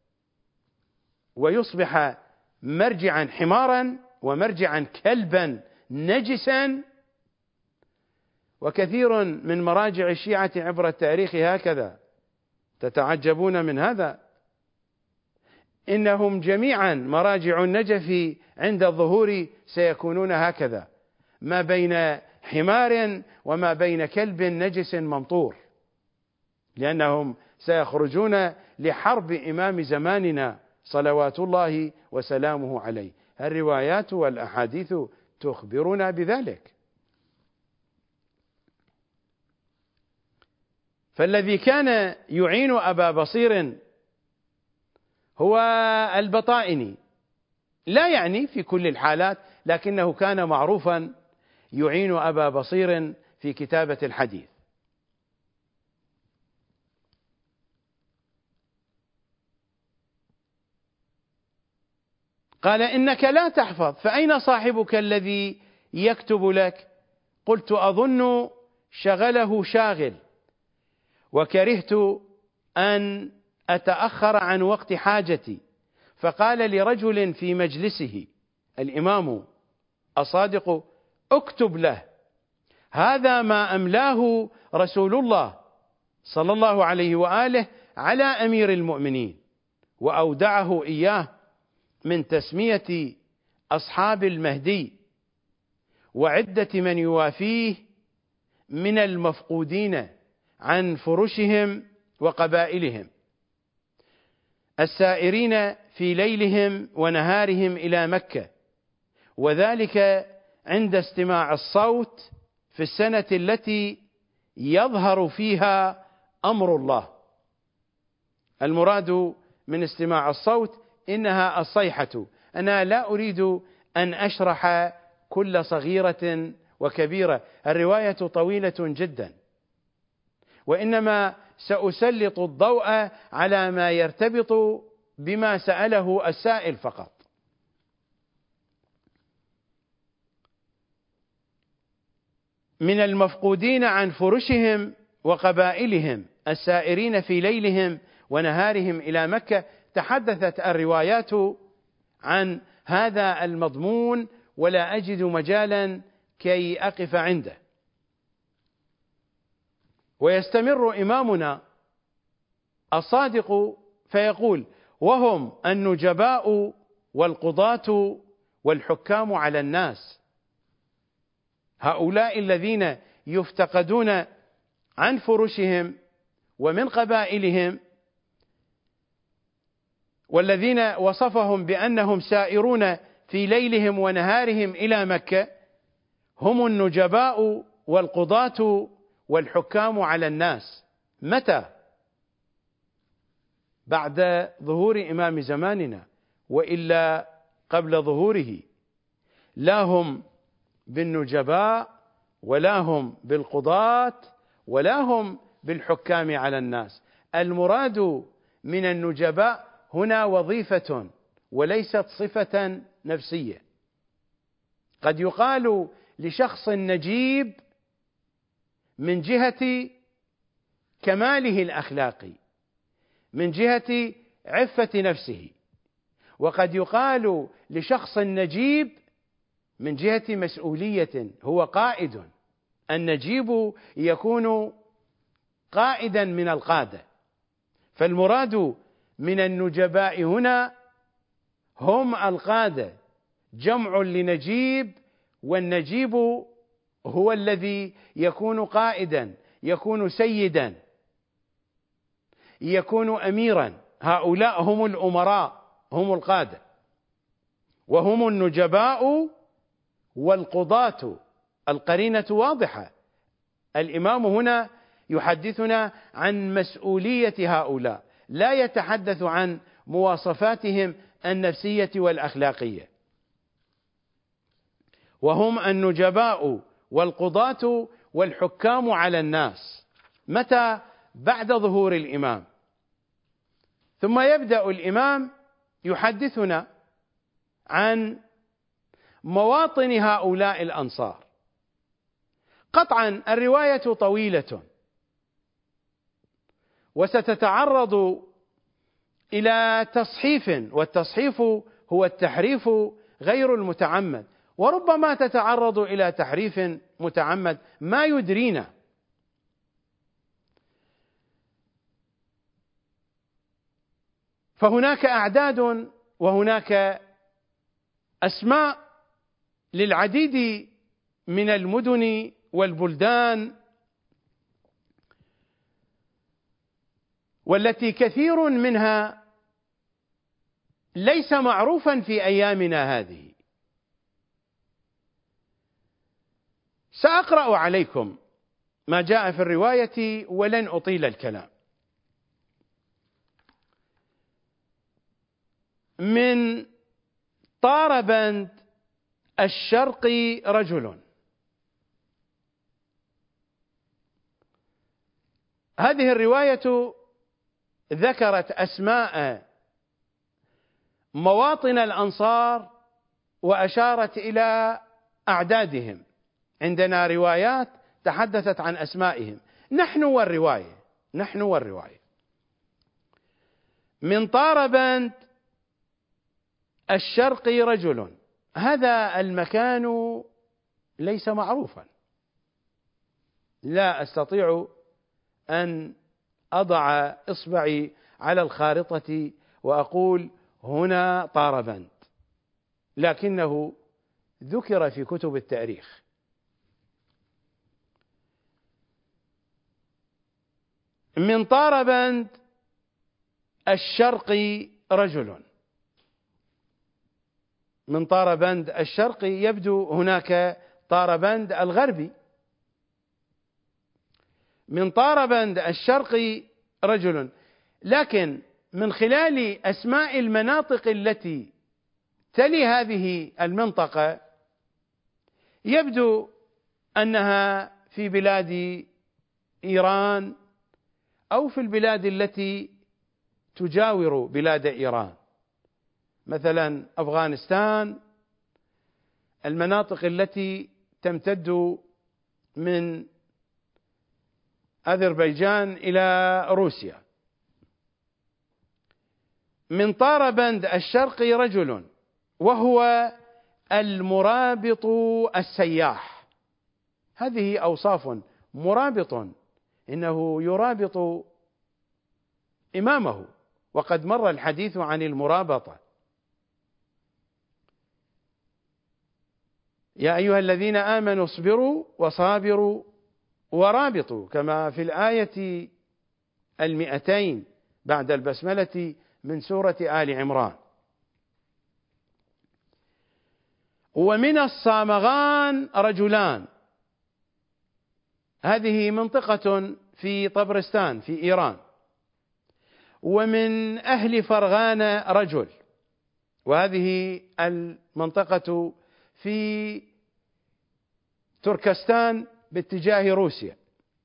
ويصبح مرجعا حمارا ومرجعا كلبا نجسا. وكثير من مراجع الشيعة عبر التاريخ هكذا، تتعجبون من هذا، إنهم جميعا مراجع النجف عند الظهور سيكونون هكذا، ما بين حمار وما بين كلب نجس ممطور، لأنهم سيخرجون لحرب إمام زماننا صلوات الله وسلامه عليه. الروايات والأحاديث تخبرنا بذلك. فالذي كان يعين أبا بصير هو البطائني، لا يعني في كل الحالات، لكنه كان معروفا يعين أبا بصير في كتابة الحديث. قال: إنك لا تحفظ، فأين صاحبك الذي يكتب لك؟ قلت: أظن شغله شاغل، وكرهت أن أتأخر عن وقت حاجتي. فقال لرجل في مجلسه الإمام الصادق: اكتب له، هذا ما أملاه رسول الله صلى الله عليه وآله على أمير المؤمنين، وأودعه إياه من تسمية أصحاب المهدي وعدة من يوافيه من المفقودين عن فرشهم وقبائلهم السائرين في ليلهم ونهارهم إلى مكة، وذلك عند استماع الصوت في السنة التي يظهر فيها أمر الله. المراد من استماع الصوت إنها الصيحة. أنا لا أريد أن أشرح كل صغيرة وكبيرة، الرواية طويلة جدا، وإنما سأسلط الضوء على ما يرتبط بما سأله السائل فقط. من المفقودين عن فرشهم وقبائلهم السائرين في ليلهم ونهارهم إلى مكة، تحدثت الروايات عن هذا المضمون، ولا أجد مجالا كي أقف عنده. ويستمر إمامنا الصادق فيقول: وهم النجباء والقضاة والحكام على الناس، هؤلاء الذين يفتقدون عن فرشهم ومن قبائلهم، والذين وصفهم بأنهم سائرون في ليلهم ونهارهم إلى مكة، هم النجباء والقضاة والحكام على الناس. متى؟ بعد ظهور إمام زماننا، وإلا قبل ظهوره لا هم بالنجباء ولا هم بالقضاة ولا هم بالحكام على الناس. المراد من النجباء هنا وظيفة وليست صفة نفسية. قد يقال لشخص نجيب من جهة كماله الأخلاقي، من جهة عفة نفسه، وقد يقال لشخص نجيب من جهة مسؤولية، هو قائد. النجيب يكون قائدا من القادة، فالمراد من النجباء هنا هم القادة، جمع لنجيب، والنجيب هو الذي يكون قائدا، يكون سيدا، يكون أميرا. هؤلاء هم الأمراء، هم القادة، وهم النجباء والقضاة. القرينة واضحة، الإمام هنا يحدثنا عن مسؤولية هؤلاء، لا يتحدث عن مواصفاتهم النفسية والأخلاقية. وهم النجباء والقضاة والحكام على الناس. متى؟ بعد ظهور الإمام. ثم يبدأ الإمام يحدثنا عن مواطن هؤلاء الأنصار. قطعا الرواية طويلة وستتعرض إلى تصحيف، والتصحيف هو التحريف غير المتعمد، وربما تتعرض إلى تحريف متعمد ما يدرينا. فهناك أعداد وهناك أسماء للعديد من المدن والبلدان، والتي كثير منها ليس معروفا في أيامنا هذه. سأقرأ عليكم ما جاء في الرواية ولن أطيل الكلام. من طاربند الشرقي رجل. هذه الرواية ذكرت أسماء مواطن الأنصار وأشارت إلى أعدادهم. عندنا روايات تحدثت عن أسمائهم، نحن والرواية نحن والرواية من طاربند الشرقي رجل. هذا المكان ليس معروفا، لا أستطيع أن أضع إصبعي على الخارطة وأقول هنا طاربند، لكنه ذكر في كتب التاريخ. من طاربند الشرقي رجل. من طاربند الشرقي يبدو هناك طاربند الغربي. من طاربند الشرقي رجل، لكن من خلال أسماء المناطق التي تلي هذه المنطقة يبدو أنها في بلاد إيران أو في البلاد التي تجاور بلاد إيران، مثلا أفغانستان، المناطق التي تمتد من أذربيجان إلى روسيا. من طاربند الشرقي رجل وهو المرابط السياح. هذه أوصاف: مرابط، إنه يرابط إمامه، وقد مر الحديث عن المرابطة. يا أيها الذين آمنوا اصبروا وصابروا ورابطوا، كما في الآية المئتين بعد البسملة من سورة آل عمران. ومن الصامغان رجلان، هذه منطقة في طبرستان في إيران. ومن أهل فرغان رجل، وهذه المنطقة في تركستان باتجاه روسيا.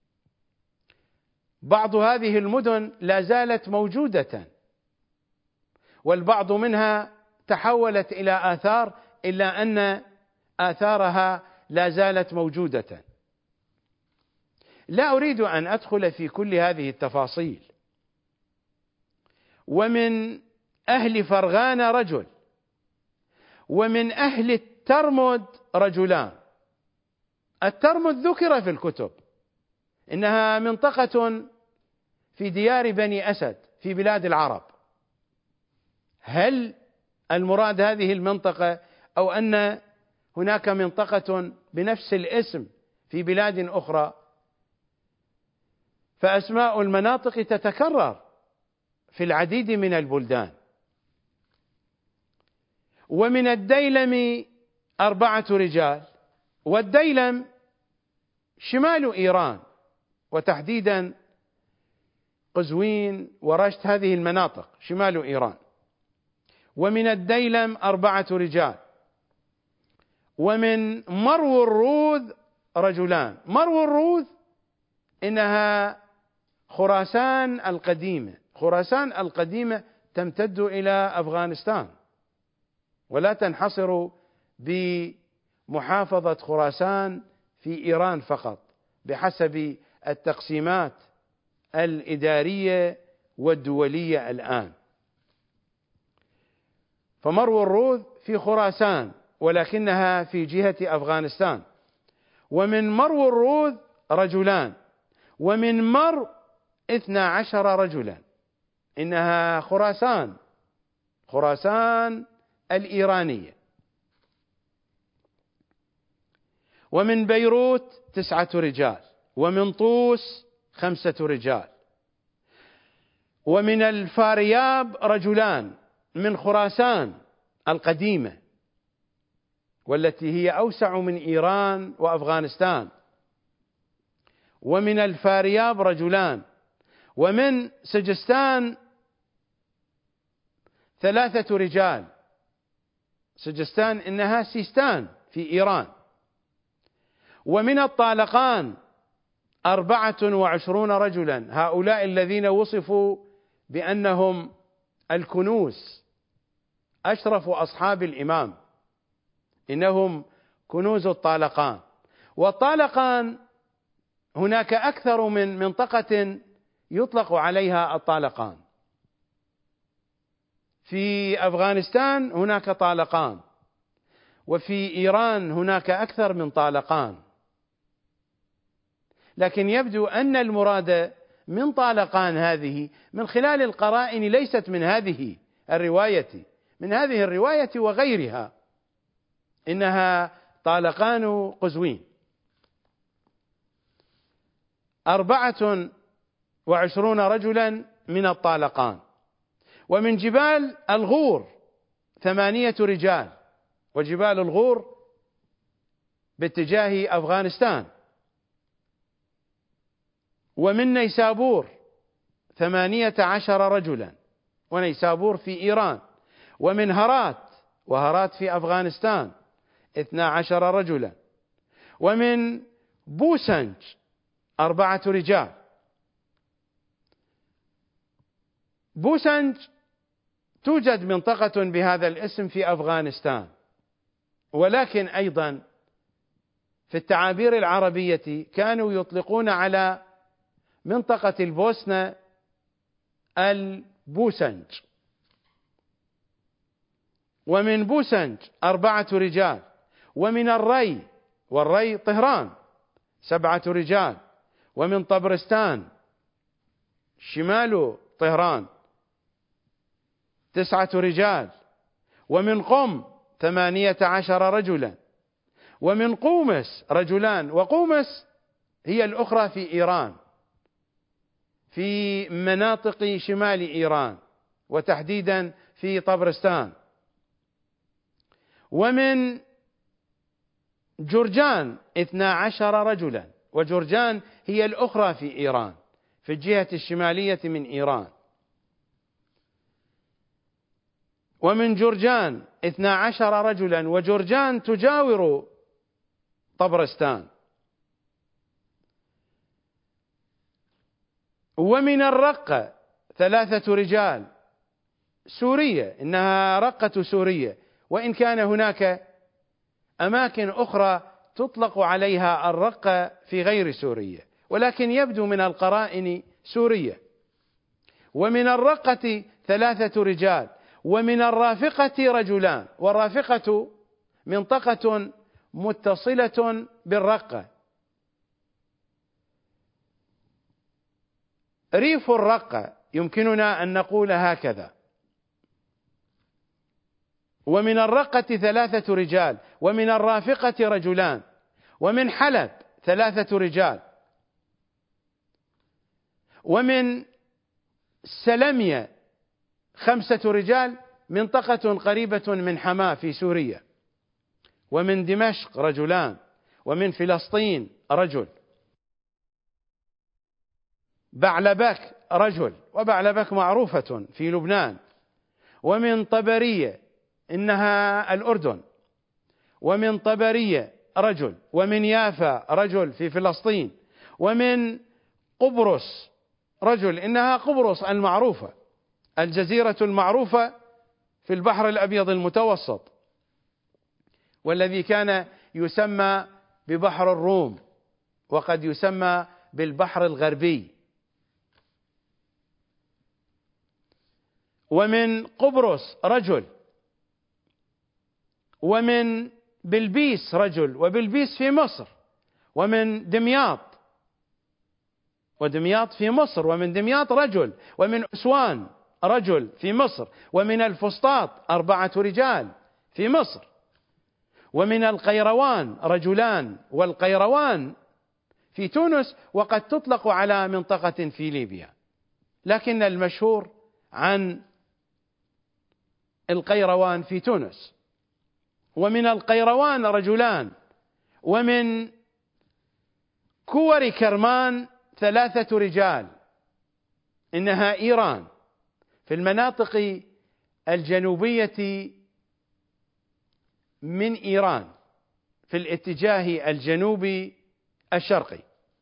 بعض هذه المدن لا زالت موجودة، والبعض منها تحولت إلى آثار، إلا أن آثارها لا زالت موجودة. لا أريد أن أدخل في كل هذه التفاصيل. ومن أهل فرغان رجل، ومن أهل الترمد رجلان. الترمد ذكر في الكتب، إنها منطقة في ديار بني أسد في بلاد العرب. هل المراد هذه المنطقة أو أن هناك منطقة بنفس الاسم في بلاد أخرى؟ فأسماء المناطق تتكرر في العديد من البلدان. ومن الديلم أربعة رجال، والديلم شمال إيران، وتحديدا قزوين ورشت، هذه المناطق شمال إيران. ومن الديلم أربعة رجال. ومن مرو الروذ رجلان. مرو الروذ إنها خراسان القديمة. خراسان القديمة تمتد إلى أفغانستان، ولا تنحصر بمحافظة خراسان في إيران فقط بحسب التقسيمات الإدارية والدولية الآن. فمرو الروذ في خراسان ولكنها في جهة أفغانستان. ومن مرو الروذ رجلان. ومن مر اثنا عشر رجلا، إنها خراسان، خراسان الإيرانية. ومن بيروت تسعة رجال. ومن طوس خمسة رجال. ومن الفارياب رجلان من خراسان القديمة، والتي هي أوسع من إيران وأفغانستان. ومن الفارياب رجلان. ومن سجستان ثلاثة رجال. سجستان إنها سيستان في إيران. ومن الطالقان أربعة وعشرون رجلا، هؤلاء الذين وصفوا بأنهم الكنوز، أشرف أصحاب الإمام، إنهم كنوز الطالقان. والطالقان هناك أكثر من منطقة يطلق عليها الطالقان. في أفغانستان هناك طالقان، وفي إيران هناك أكثر من طالقان. لكن يبدو أن المراد من طالقان هذه من خلال القرائن ليست من هذه الرواية، من هذه الرواية وغيرها، إنها طالقان قزوين. أربعة وعشرون رجلا من الطالقان. ومن جبال الغور ثمانية رجال، وجبال الغور باتجاه أفغانستان. ومن نيسابور ثمانية عشر رجلا، ونيسابور في إيران. ومن هرات وهرات في أفغانستان اثنا عشر رجلا، ومن بوسنج أربعة رجال. بوسنج توجد منطقة بهذا الاسم في أفغانستان، ولكن أيضا في التعابير العربية كانوا يطلقون على منطقة البوسنة البوسنج. ومن بوسنج أربعة رجال، ومن الري، والري طهران سبعة رجال، ومن طبرستان شمال طهران تسعة رجال، ومن قم ثمانية عشر رجلا، ومن قومس رجلان. وقومس هي الأخرى في إيران، في مناطق شمال إيران وتحديدا في طبرستان. ومن جرجان اثنا عشر رجلا، وجرجان هي الأخرى في إيران في الجهة الشمالية من إيران. ومن جرجان اثنا عشر رجلا، وجرجان تجاور طبرستان. ومن الرقة ثلاثة رجال، سورية، إنها رقة سورية، وإن كان هناك أماكن أخرى تطلق عليها الرقة في غير سوريا، ولكن يبدو من القرائن سورية. ومن الرقة ثلاثة رجال، ومن الرافقة رجلان، والرافقة منطقة متصلة بالرقة. ريف الرقة يمكننا أن نقول هكذا. ومن الرقة ثلاثة رجال، ومن الرافقة رجلان، ومن حلب ثلاثة رجال، ومن سلمية خمسة رجال، منطقة قريبة من حماة في سوريا، ومن دمشق رجلان، ومن فلسطين رجل، بعلبك رجل، وبعلبك معروفة في لبنان، ومن طبرية إنها الأردن، ومن طبرية رجل، ومن يافا رجل في فلسطين، ومن قبرص رجل، إنها قبرص المعروفة، الجزيرة المعروفة في البحر الأبيض المتوسط، والذي كان يسمى ببحر الروم، وقد يسمى بالبحر الغربي. ومن قبرص رجل، ومن بلبيس رجل، وبلبيس في مصر، ومن دمياط، ودمياط في مصر، ومن دمياط رجل، ومن أسوان رجل في مصر، ومن الفسطاط أربعة رجال في مصر، ومن القيروان رجلان، والقيروان في تونس، وقد تطلق على منطقة في ليبيا، لكن المشهور عن القيروان في تونس. ومن القيروان رجلان، ومن كور كرمان ثلاثة رجال، إنها إيران في المناطق الجنوبية من إيران في الاتجاه الجنوبي الشرقي.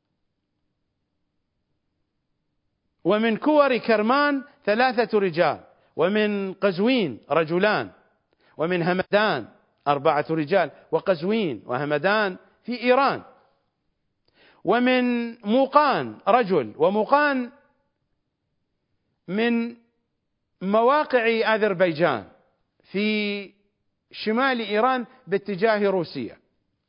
ومن كور كرمان ثلاثة رجال، ومن قزوين رجلان، ومن همدان أربعة رجال، وقزوين وهمدان في إيران. ومن موقان رجل، وموقان من مواقع أذربيجان في شمال إيران باتجاه روسيا.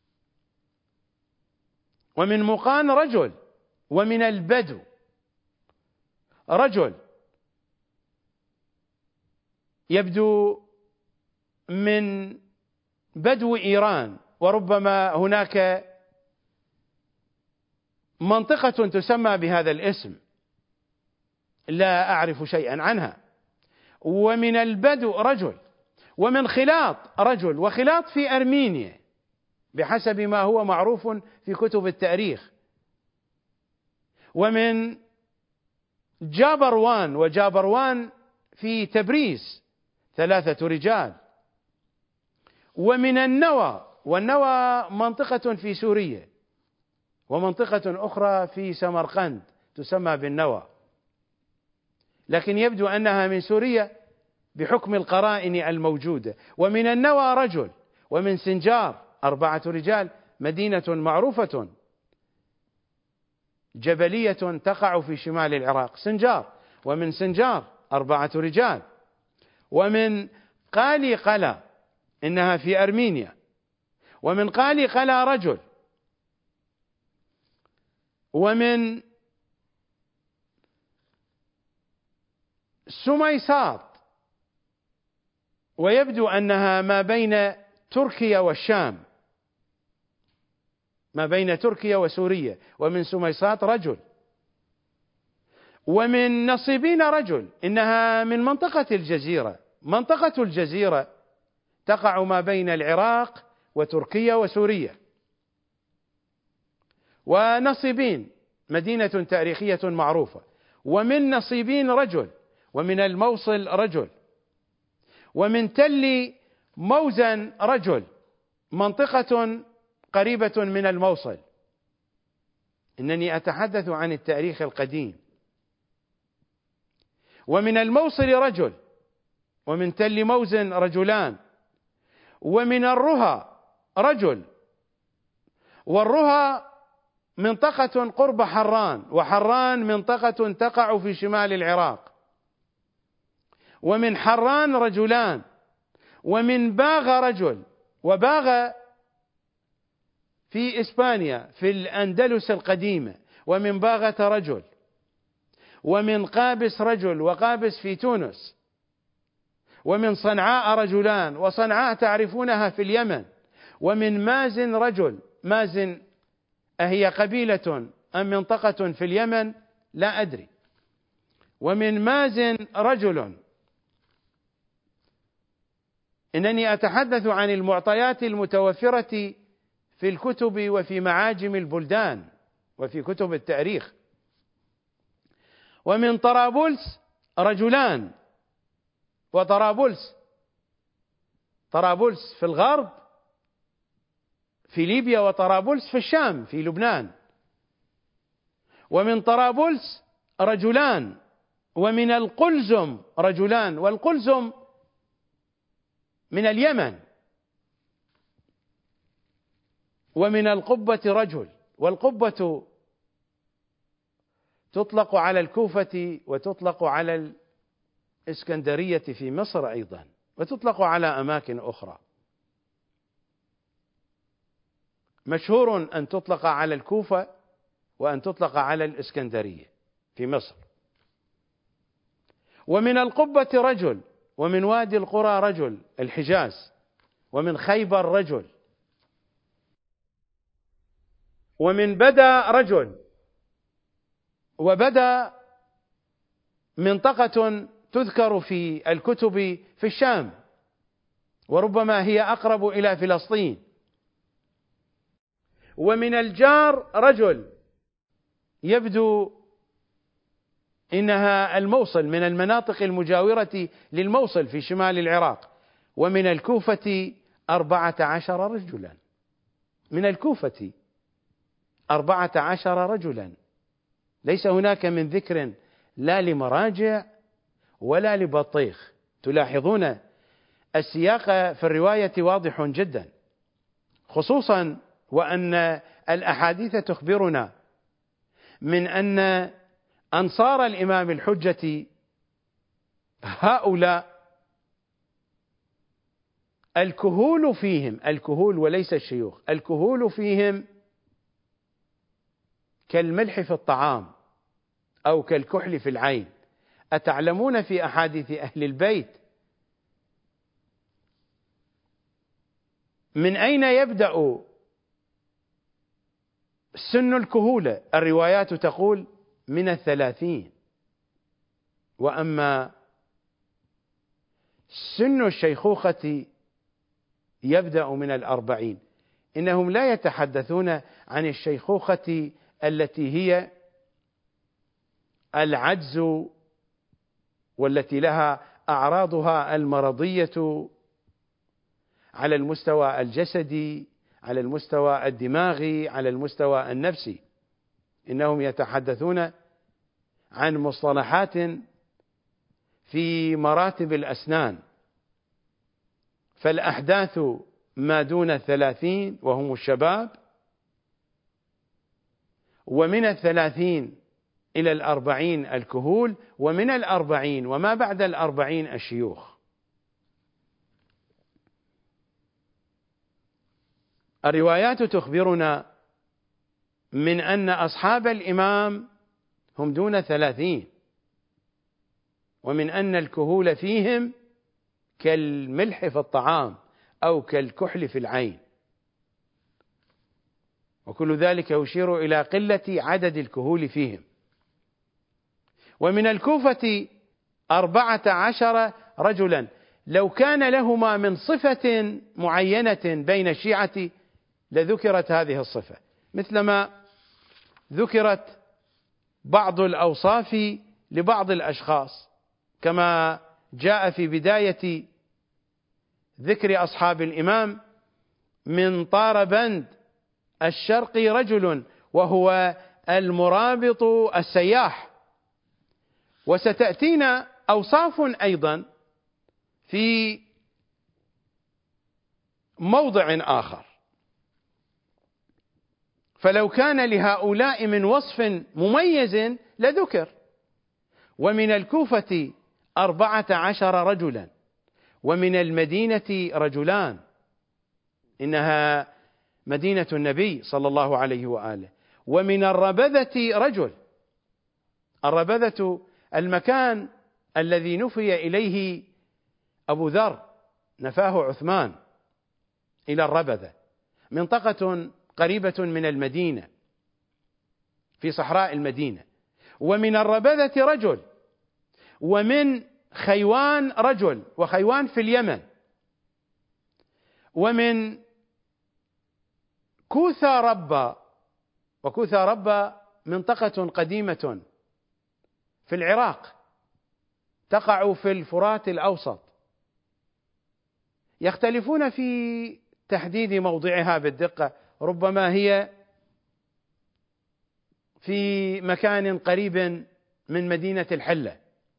ومن موقان رجل، ومن البدو رجل، يبدو من بدو إيران، وربما هناك منطقة تسمى بهذا الاسم لا أعرف شيئا عنها. ومن البدو رجل، ومن خلاط رجل، وخلاط في أرمينيا بحسب ما هو معروف في كتب التاريخ. ومن جابروان، وجابروان في تبريز ثلاثة رجال، ومن النوى، والنوى منطقة في سوريا ومنطقة أخرى في سمرقند تسمى بالنوى، لكن يبدو أنها من سوريا بحكم القرائن الموجودة. ومن النوى رجل، ومن سنجار أربعة رجال، مدينة معروفة جبلية تقع في شمال العراق، سنجار. ومن سنجار أربعة رجال. ومن قالي قلا، إنها في أرمينيا. ومن قالي قلا رجل. ومن سميساط، ويبدو أنها ما بين تركيا والشام، ما بين تركيا وسوريا. ومن سميساط رجل. ومن نصيبين رجل، إنها من منطقة الجزيرة. منطقة الجزيرة تقع ما بين العراق وتركيا وسوريا. ونصيبين مدينة تاريخية معروفة. ومن نصيبين رجل. ومن الموصل رجل. ومن تل موزن رجل، منطقة قريبة من الموصل. إنني أتحدث عن التاريخ القديم. ومن الموصل رجل. ومن تل موزن رجلان. ومن الرها رجل، والرها منطقة قرب حران، وحران منطقة تقع في شمال العراق. ومن حران رجلان. ومن باغ رجل، وباغ في إسبانيا في الأندلس القديمة. ومن باغة رجل. ومن قابس رجل، وقابس في تونس. ومن صنعاء رجلان، وصنعاء تعرفونها في اليمن. ومن مازن رجل، مازن أهي قبيلة أم منطقة في اليمن لا أدري. ومن مازن رجل. إنني أتحدث عن المعطيات المتوفرة في الكتب وفي معاجم البلدان وفي كتب التاريخ. ومن طرابلس رجلان، وطرابلس طرابلس في الغرب في ليبيا، وطرابلس في الشام في لبنان. ومن طرابلس رجلان. ومن القلزم رجلان، والقلزم من اليمن. ومن القبة رجل، والقبة تطلق على الكوفة وتطلق على الإسكندرية في مصر أيضا، وتطلق على أماكن أخرى. مشهور أن تطلق على الكوفة وأن تطلق على الإسكندرية في مصر. ومن القبة رجل. ومن وادي القرى رجل، الحجاز. ومن خيبر رجل. ومن بدا رجل. وبدا منطقة تذكر في الكتب في الشام، وربما هي أقرب إلى فلسطين. ومن الجار رجل، يبدو إنها الموصل، من المناطق المجاورة للموصل في شمال العراق. ومن الكوفة أربعة عشر رجلا. من الكوفة أربعة عشر رجلا. ليس هناك من ذكر لا لمراجع ولا لبطيخ. تلاحظون السياق في الرواية واضح جدا، خصوصا وأن الأحاديث تخبرنا من أن أنصار الإمام الحجة هؤلاء الكهول فيهم، الكهول وليس الشيوخ، الكهول فيهم كالملح في الطعام أو كالكحل في العين. أتعلمون في أحاديث أهل البيت من أين يبدأ سن الكهولة؟ الروايات تقول من الثلاثين، وأما سن الشيخوخة يبدأ من الأربعين. إنهم لا يتحدثون عن الشيخوخة التي هي العجز والتي لها أعراضها المرضية على المستوى الجسدي، على المستوى الدماغي، على المستوى النفسي. إنهم يتحدثون عن مصطلحات في مراتب الأسنان، فالأحداث ما دون الثلاثين وهم الشباب، ومن الثلاثين إلى الأربعين الكهول، ومن الأربعين وما بعد الأربعين الشيوخ. الروايات تخبرنا من أن أصحاب الإمام هم دون ثلاثين، ومن أن الكهول فيهم كالملح في الطعام أو كالكحل في العين، وكل ذلك يشير إلى قلة عدد الكهول فيهم. ومن الكوفة أربعة عشر رجلا، لو كان لهما من صفة معينة بين الشيعة لذكرت هذه الصفة، مثلما ذكرت بعض الأوصاف لبعض الأشخاص، كما جاء في بداية ذكر أصحاب الإمام: من طاربند الشرقي رجل وهو المرابط السياح. وستأتينا أوصاف أيضا في موضع آخر. فلو كان لهؤلاء من وصف مميز لذكر. ومن الكوفة أربعة عشر رجلا، ومن المدينة رجلان، إنها مدينة النبي صلى الله عليه وآله. ومن الربذة رجل، الربذة المكان الذي نفي إليه أبو ذر، نفاه عثمان إلى الربذة، منطقة قريبة من المدينة في صحراء المدينة. ومن الربذة رجل، ومن خيوان رجل، وخيوان في اليمن. ومن كوثا ربا، وكوثا ربا منطقة قديمة في العراق تقع في الفرات الأوسط. يختلفون في تحديد موضعها بالدقة، ربما هي في مكان قريب من مدينة الحلة.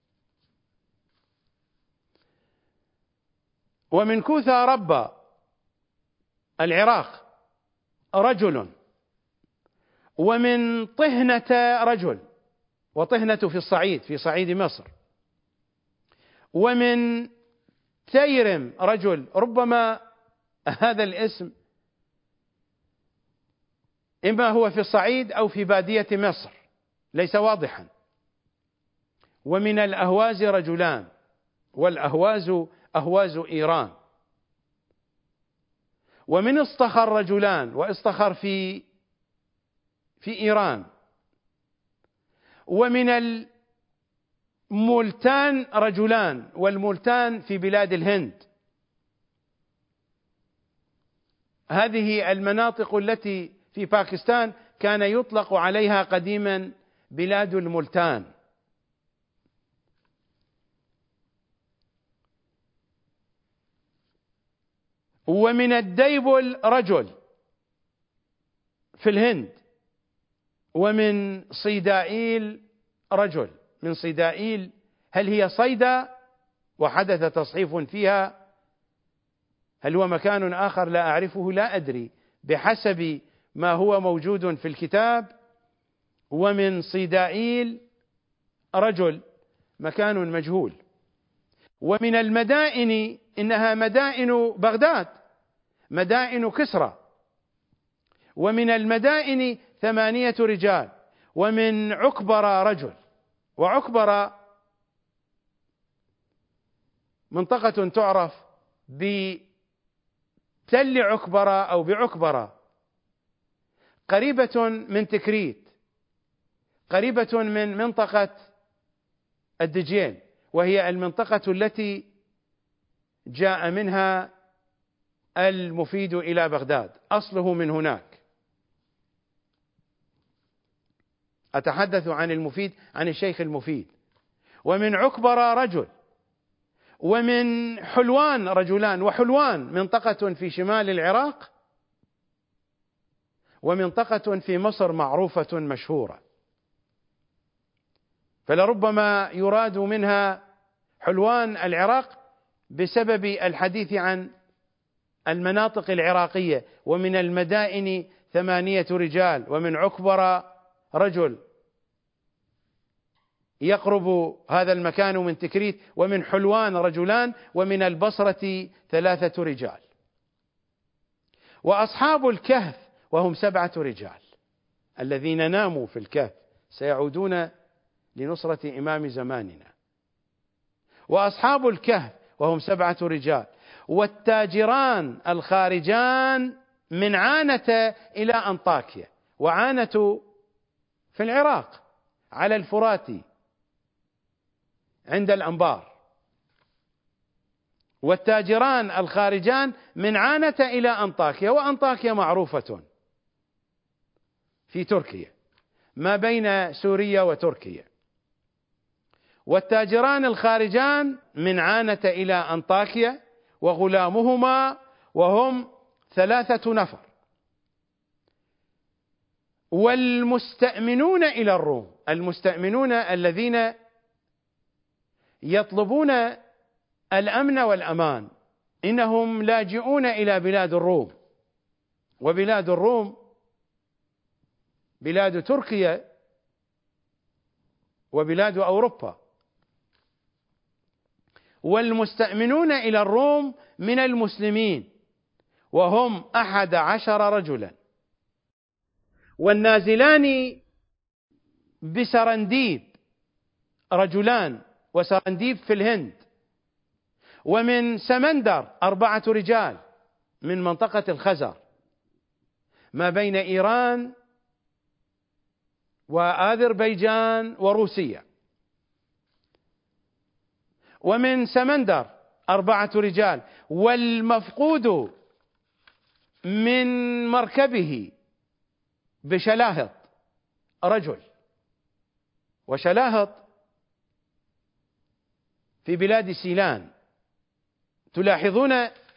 ومن كوثا ربا العراق رجل، ومن طهنة رجل، وطهنة في الصعيد في صعيد مصر. ومن تيرم رجل، ربما هذا الاسم إما هو في الصعيد أو في بادية مصر، ليس واضحا. ومن الأهواز رجلان، والأهواز أهواز إيران. ومن اصطخر رجلان، واصطخر في في إيران. ومن الملتان رجلان، والملتان في بلاد الهند. هذه المناطق التي في باكستان كان يطلق عليها قديما بلاد الملتان. ومن الديبل رجل في الهند. ومن صيدائيل رجل، من صيدائيل، هل هي صيدا وحدث تصحيف فيها؟ هل هو مكان آخر لا أعرفه؟ لا أدري، بحسب ما هو موجود في الكتاب. ومن صيدائيل رجل، مكان مجهول. ومن المدائن، إنها مدائن بغداد، مدائن كسرى. ومن المدائن ثمانية رجال. ومن عكبر رجل، وعكبر منطقة تعرف بتل عكبر أو بعكبر، قريبة من تكريت، قريبة من منطقة الدجيل، وهي المنطقة التي جاء منها المفيد إلى بغداد، أصله من هناك. أتحدث عن المفيد، عن الشيخ المفيد. ومن عكبر رجل. ومن حلوان رجلان، وحلوان منطقة في شمال العراق ومنطقة في مصر معروفة مشهورة، فلربما يراد منها حلوان العراق بسبب الحديث عن المناطق العراقية. ومن المدائن ثمانية رجال، ومن عكبر رجل يقرب هذا المكان من تكريت، ومن حلوان رجلان، ومن البصرة ثلاثة رجال. وأصحاب الكهف وهم سبعة رجال الذين ناموا في الكهف سيعودون لنصرة إمام زماننا. وأصحاب الكهف وهم سبعة رجال. والتاجران الخارجان من عانة إلى أنطاكيا، وعانة في العراق على الفرات عند الأنبار. والتاجران الخارجان من عانة إلى أنطاكيا، وأنطاكيا معروفة في تركيا ما بين سوريا وتركيا. والتاجران الخارجان من عانة إلى أنطاكيا وغلامهما، وهم ثلاثة نفر. والمستأمنون إلى الروم، المستأمنون الذين يطلبون الأمن والأمان، إنهم لاجئون إلى بلاد الروم. وبلاد الروم بلاد تركيا وبلاد أوروبا. والمستأمنون إلى الروم من المسلمين، وهم أحد عشر رجلا. والنازلان بسرنديب رجلان، وسرنديب في الهند. ومن سمندر أربعة رجال من منطقة الخزر ما بين إيران وآذربيجان وروسيا. ومن سمندر أربعة رجال. والمفقود من مركبه بشلاهط رجل. وشلاهط في بلاد سيلان. تلاحظون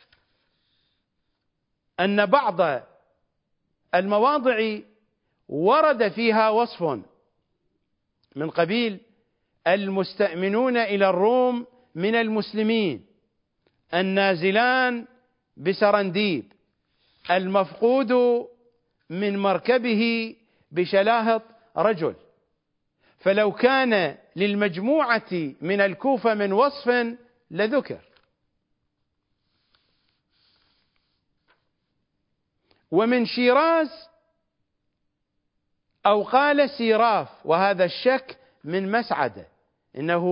أن بعض المواضع ورد فيها وصف من قبيل المستأمنون إلى الروم من المسلمين، النازلان بسرنديب، المفقود من مركبه بشلاهط رجل. فلو كان للمجموعة من الكوفة من وصف لذكر. ومن شيراز أو قال سيراف، وهذا الشك من مسعدة، إنه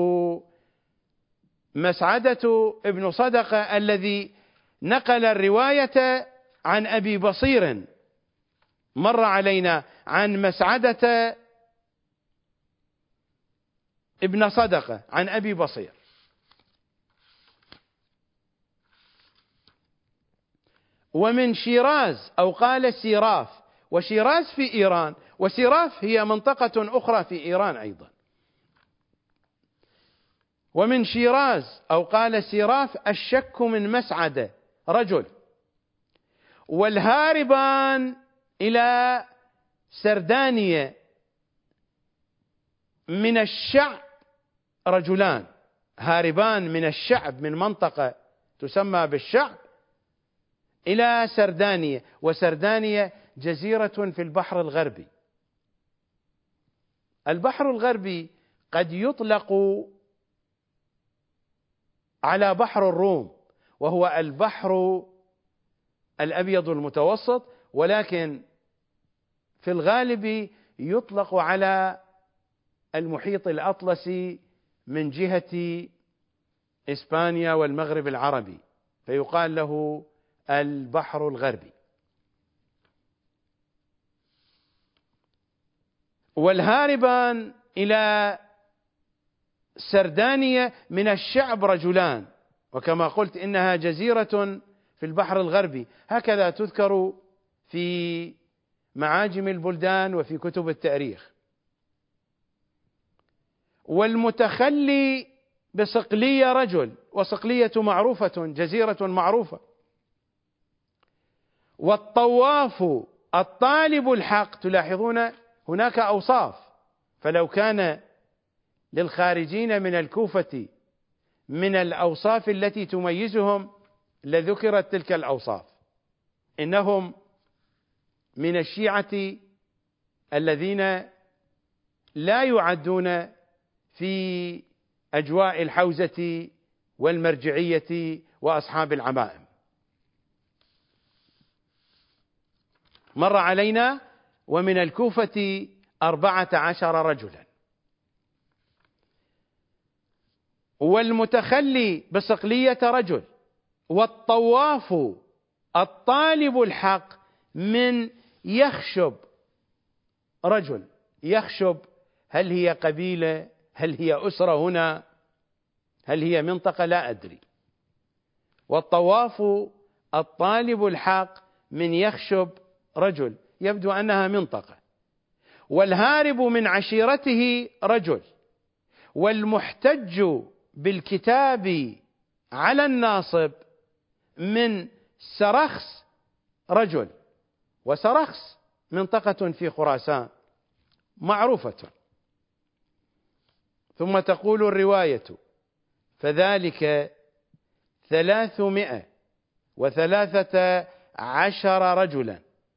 مسعدة ابن صدقة الذي نقل الرواية عن أبي بصير، مر علينا عن مسعدة ابن صدقة عن أبي بصير. ومن شيراز أو قال سيراف، وشيراز في إيران، وسيراف هي منطقة أخرى في إيران أيضا. ومن شيراز أو قال سيراف الشك من مسعدة رجل. والهاربان إلى سردانية من الشعب رجلان، هاربان من الشعب من منطقة تسمى بالشعب إلى سردانية. وسردانية جزيرة في البحر الغربي. البحر الغربي قد يطلق على بحر الروم، وهو البحر الأبيض المتوسط، ولكن في الغالب يطلق على المحيط الأطلسي من جهة إسبانيا والمغرب العربي، فيقال له البحر الغربي. والهاربان إلى سردانية من الشعب رجلان، وكما قلت إنها جزيرة في البحر الغربي، هكذا تذكر في معاجم البلدان وفي كتب التاريخ. والمتخلي بصقلية رجل، وصقلية معروفة جزيرة معروفة. والطواف الطالب الحق، تلاحظون هناك أوصاف، فلو كان للخارجين من الكوفة من الأوصاف التي تميزهم لذكرت تلك الأوصاف. إنهم من الشيعة الذين لا يعدون في أجواء الحوزة والمرجعية وأصحاب العمائم. مر علينا ومن الكوفة أربعة عشر رجلا، والمتخلي بصقلية رجل، والطواف الطالب الحق من يخشب رجل. يخشب هل هي قبيلة؟ هل هي أسرة هنا؟ هل هي منطقة؟ لا أدري. والطواف الطالب الحق من يخشب رجل، يبدو أنها منطقة. والهارب من عشيرته رجل، والمحتج بالكتاب على الناصب من سرخس رجل. وسرخس منطقة في خراسان معروفة. ثم تقول الرواية: فذلك ثلاثمائة وثلاثة عشر رجلا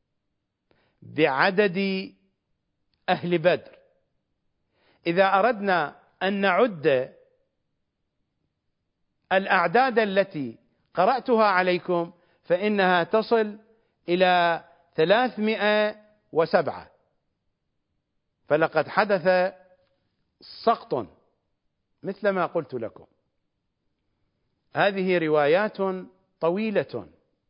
بعدد أهل بدر. إذا أردنا أن نعد الأعداد التي قرأتها عليكم فإنها تصل إلى ثلاثمائة وسبعة، فلقد حدث سقط مثل ما قلت لكم. هذه روايات طويلة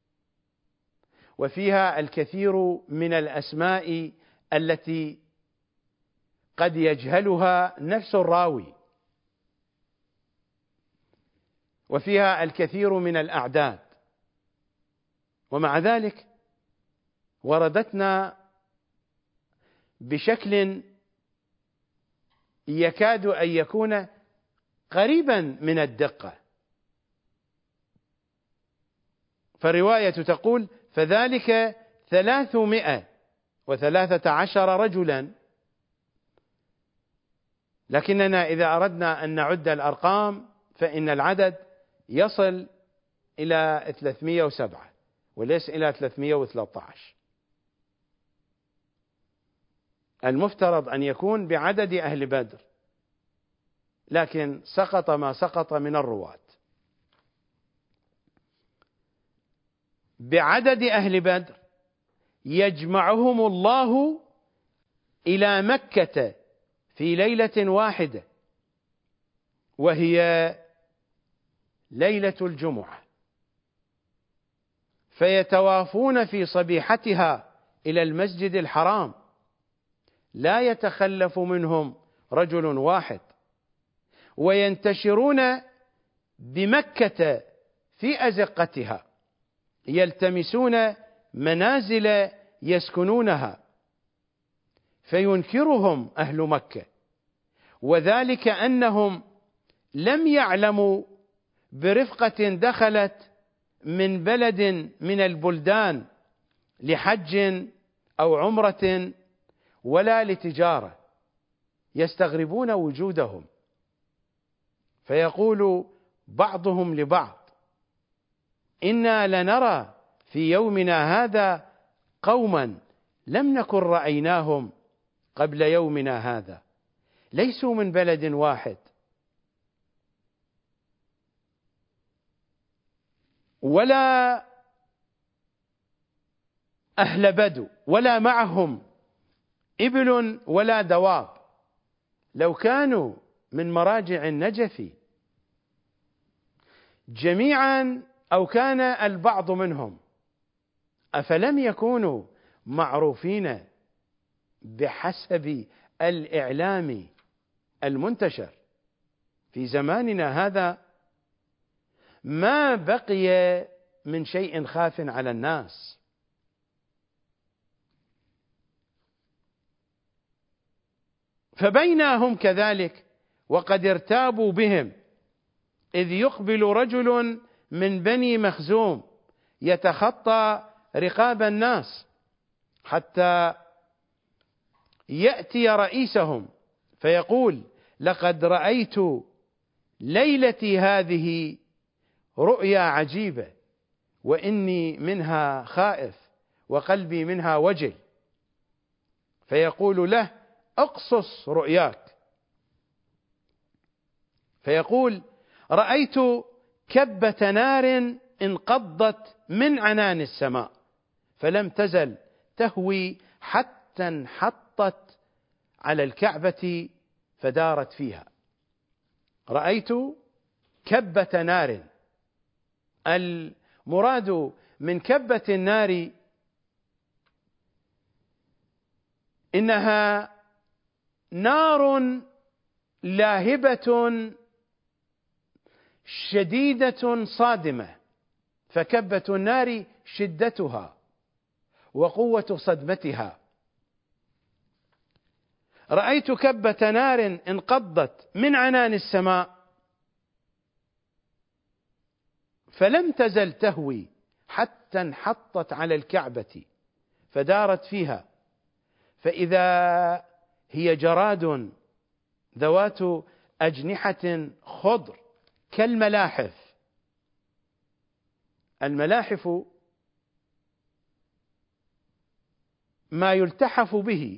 وفيها الكثير من الأسماء التي قد يجهلها نفس الراوي، وفيها الكثير من الأعداد، ومع ذلك وردتنا بشكل يكاد أن يكون قريبا من الدقة. فالرواية تقول: فذلك ثلاثمائة وثلاثة عشر رجلا، لكننا إذا أردنا أن نعد الأرقام فإن العدد يصل إلى ثلاثمائة وسبعة وليس إلى ثلاثمائة وثلاثة عشر. المفترض أن يكون بعدد أهل بدر، لكن سقط ما سقط من الرواة. بعدد أهل بدر يجمعهم الله إلى مكة في ليلة واحدة، وهي ليلة الجمعة، فيتوافون في صبيحتها إلى المسجد الحرام، لا يتخلف منهم رجل واحد، وينتشرون بمكة في أزقتها يلتمسون منازل يسكنونها، فينكرهم أهل مكة، وذلك أنهم لم يعلموا برفقة دخلت من بلد من البلدان لحج أو عمرة ولا لتجارة، يستغربون وجودهم. فيقول بعضهم لبعض: إنا لنرى في يومنا هذا قوما لم نكن رأيناهم قبل يومنا هذا، ليسوا من بلد واحد ولا أهل بدو ولا معهم إبل ولا دواب، لو كانوا من مراجع النجف جميعا أو كان البعض منهم أفلم يكونوا معروفين بحسب الإعلام المنتشر في زماننا هذا؟ ما بقي من شيء خاف على الناس. فبينهم كذلك وقد ارتابوا بهم إذ يقبل رجل من بني مخزوم يتخطى رقاب الناس حتى يأتي رئيسهم فيقول: لقد رأيت ليلتي هذه رؤيا عجيبة، وإني منها خائف وقلبي منها وجل. فيقول له: اقصص رؤياك. فيقول: رأيت كبة نار انقضت من عنان السماء، فلم تزل تهوي حتى انحطت على الكعبة فدارت فيها. رأيت كبة نار. المراد من كبة النار إنها نار لاهبة شديدة صادمة، فكبة النار شدتها وقوة صدمتها. رأيت كبة نار انقضت من عنان السماء فلم تزل تهوي حتى انحطت على الكعبة فدارت فيها، فإذا هي جراد ذوات أجنحة خضر كالملاحف. الملاحف ما يلتحف به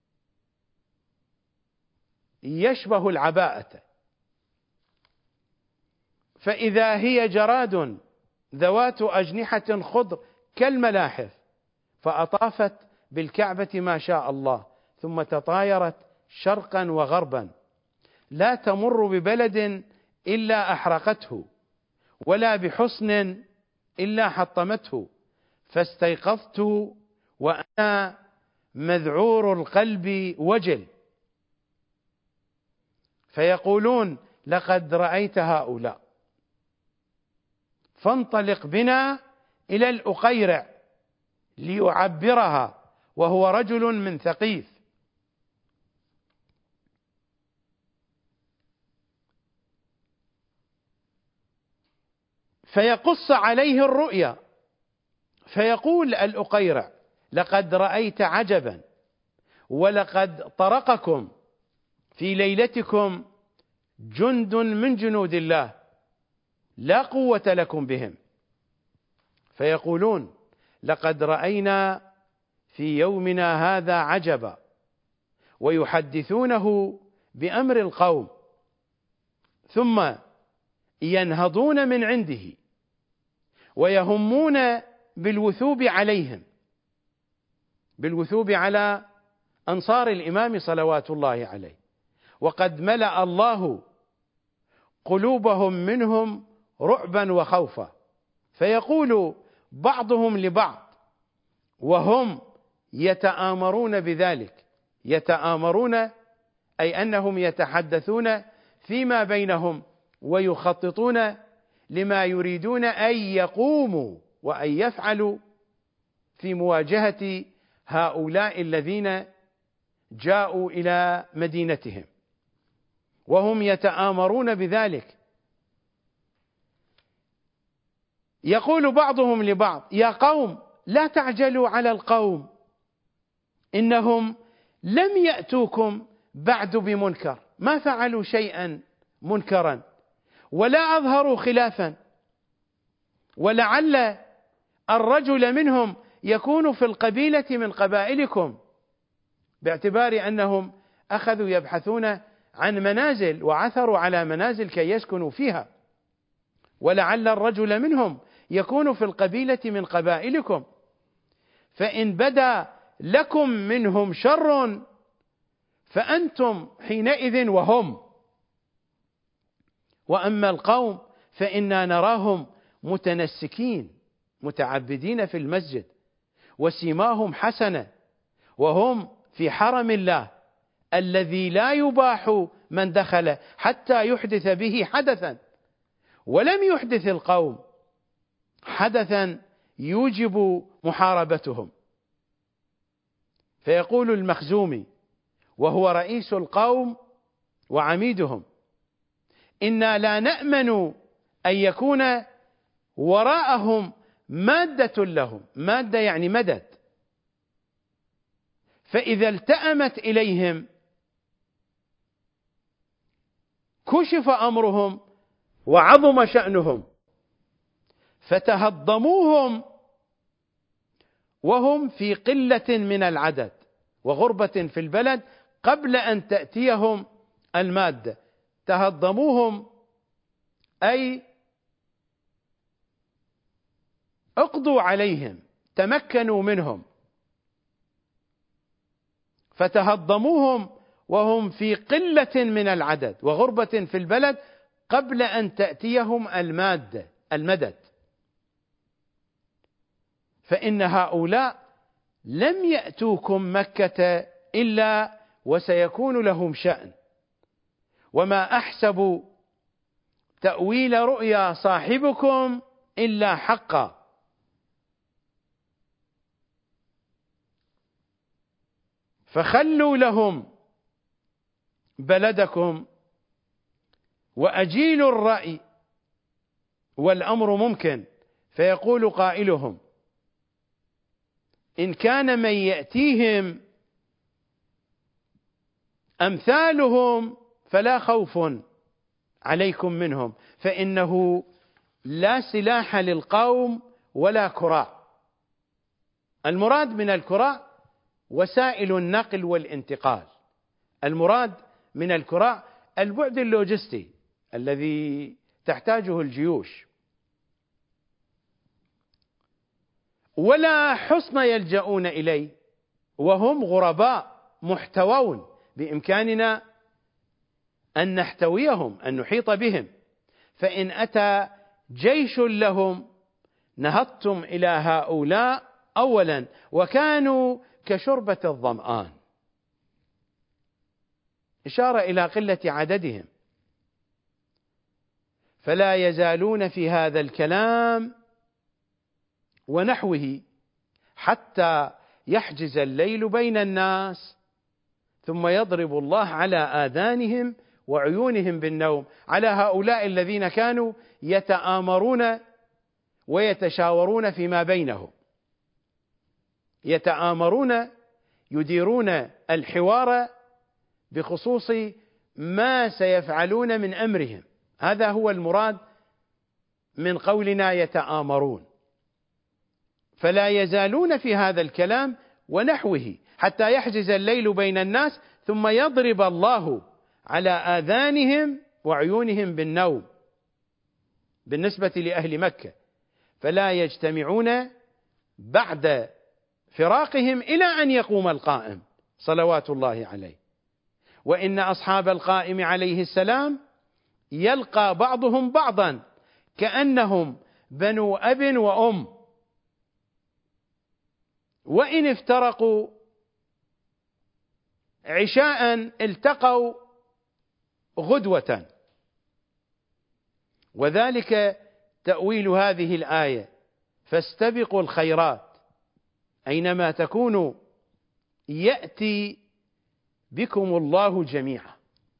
يشبه العباءة، فإذا هي جراد ذوات أجنحة خضر كالملاحف فأطافت بالكعبة ما شاء الله، ثم تطايرت شرقا وغربا، لا تمر ببلد إلا أحرقته، ولا بحصن إلا حطمته. فاستيقظت وأنا مذعور القلب وجل. فيقولون: لقد رأيت هؤلاء، فانطلق بنا إلى الأقيرع ليعبرها، وهو رجل من ثقيف. فيقص عليه الرؤيا، فيقول الأقيرع: لقد رأيت عجبا، ولقد طرقكم في ليلتكم جند من جنود الله لا قوة لكم بهم. فيقولون: لقد رأينا في يومنا هذا عجبا، ويحدثونه بأمر القوم، ثم ينهضون من عنده ويهمون بالوثوب عليهم، بالوثوب على أنصار الإمام صلوات الله عليه، وقد ملأ الله قلوبهم منهم رعبا وخوفا. فيقول بعضهم لبعض وهم يتآمرون بذلك، يتآمرون أي أنهم يتحدثون فيما بينهم ويخططون لما يريدون أن يقوموا وأن يفعلوا في مواجهة هؤلاء الذين جاءوا إلى مدينتهم، وهم يتآمرون بذلك. يقول بعضهم لبعض: يا قوم لا تعجلوا على القوم، إنهم لم يأتوكم بعد بمنكر، ما فعلوا شيئا منكرا ولا أظهروا خلافا، ولعل الرجل منهم يكون في القبيلة من قبائلكم، باعتبار أنهم أخذوا يبحثون عن منازل وعثروا على منازل كي يسكنوا فيها، ولعل الرجل منهم يكون في القبيلة من قبائلكم، فإن بدا لكم منهم شر فأنتم حينئذ وهم، وأما القوم فإنا نراهم متنسكين متعبدين في المسجد، وسيماهم حسنة، وهم في حرم الله الذي لا يباح من دخل حتى يحدث به حدثا، ولم يحدث القوم حدثا يوجب محاربتهم. فيقول المخزومي وهو رئيس القوم وعميدهم: إنا لا نأمن أن يكون وراءهم مادة لهم، مادة يعني مدد، فإذا التأمت إليهم كشف أمرهم وعظم شأنهم، فتهضموهم وهم في قلة من العدد وغربة في البلد قبل أن تأتيهم المادة. تهضموهم أي اقضوا عليهم، تمكنوا منهم، فتهضموهم وهم في قلة من العدد وغربة في البلد قبل أن تأتيهم المادة المدد. فإن هؤلاء لم يأتوكم مكة إلا وسيكون لهم شأن، وما أحسب تأويل رؤيا صاحبكم إلا حقا. فخلوا لهم بلدكم وأجيلوا الرأي والأمر ممكن. فيقول قائلهم: إن كان من يأتيهم أمثالهم فلا خوف عليكم منهم، فإنه لا سلاح للقوم ولا كراع. المراد من الكراع وسائل النقل والانتقال، المراد من الكراع البعد اللوجستي الذي تحتاجه الجيوش. ولا حصن يلجؤون إليه وهم غرباء محتوون، بإمكاننا أن نحتويهم، أن نحيط بهم. فإن أتى جيش لهم نهضتم إلى هؤلاء أولا وكانوا كشربة الظمآن، إشارة إلى قلة عددهم. فلا يزالون في هذا الكلام ونحوه حتى يحجز الليل بين الناس ثم يضرب الله على آذانهم وعيونهم بالنوم، على هؤلاء الذين كانوا يتآمرون ويتشاورون فيما بينهم، يتآمرون يديرون الحوار بخصوص ما سيفعلون من أمرهم. هذا هو المراد من قولنا يتآمرون. فلا يزالون في هذا الكلام ونحوه حتى يحجز الليل بين الناس ثم يضرب الله على آذانهم وعيونهم بالنوم بالنسبة لأهل مكة، فلا يجتمعون بعد فراقهم إلى أن يقوم القائم صلوات الله عليه. وإن أصحاب القائم عليه السلام يلقى بعضهم بعضا كأنهم بنو أب وأم، وإن افترقوا عشاء التقوا غدوة. وذلك تأويل هذه الآية: فاستبقوا الخيرات أينما تكونوا يأتي بكم الله جميعا.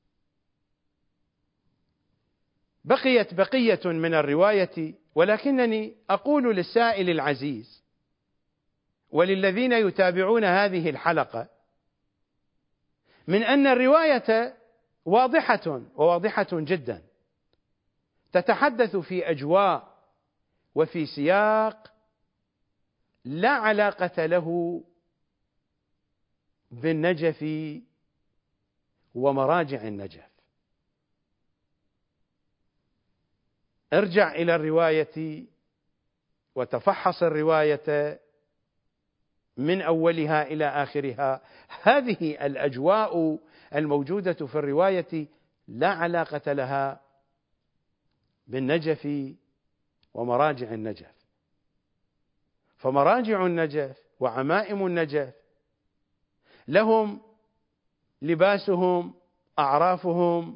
بقيت بقية من الرواية، ولكنني أقول للسائل العزيز وللذين يتابعون هذه الحلقة من أن الرواية واضحة وواضحة جدا، تتحدث في أجواء وفي سياق لا علاقة له بالنجف ومراجع النجف. ارجع إلى الرواية وتفحص الرواية من أولها إلى آخرها. هذه الأجواء الموجودة في الرواية لا علاقة لها بالنجف ومراجع النجف. فمراجع النجف وعمائم النجف لهم لباسهم، أعرافهم،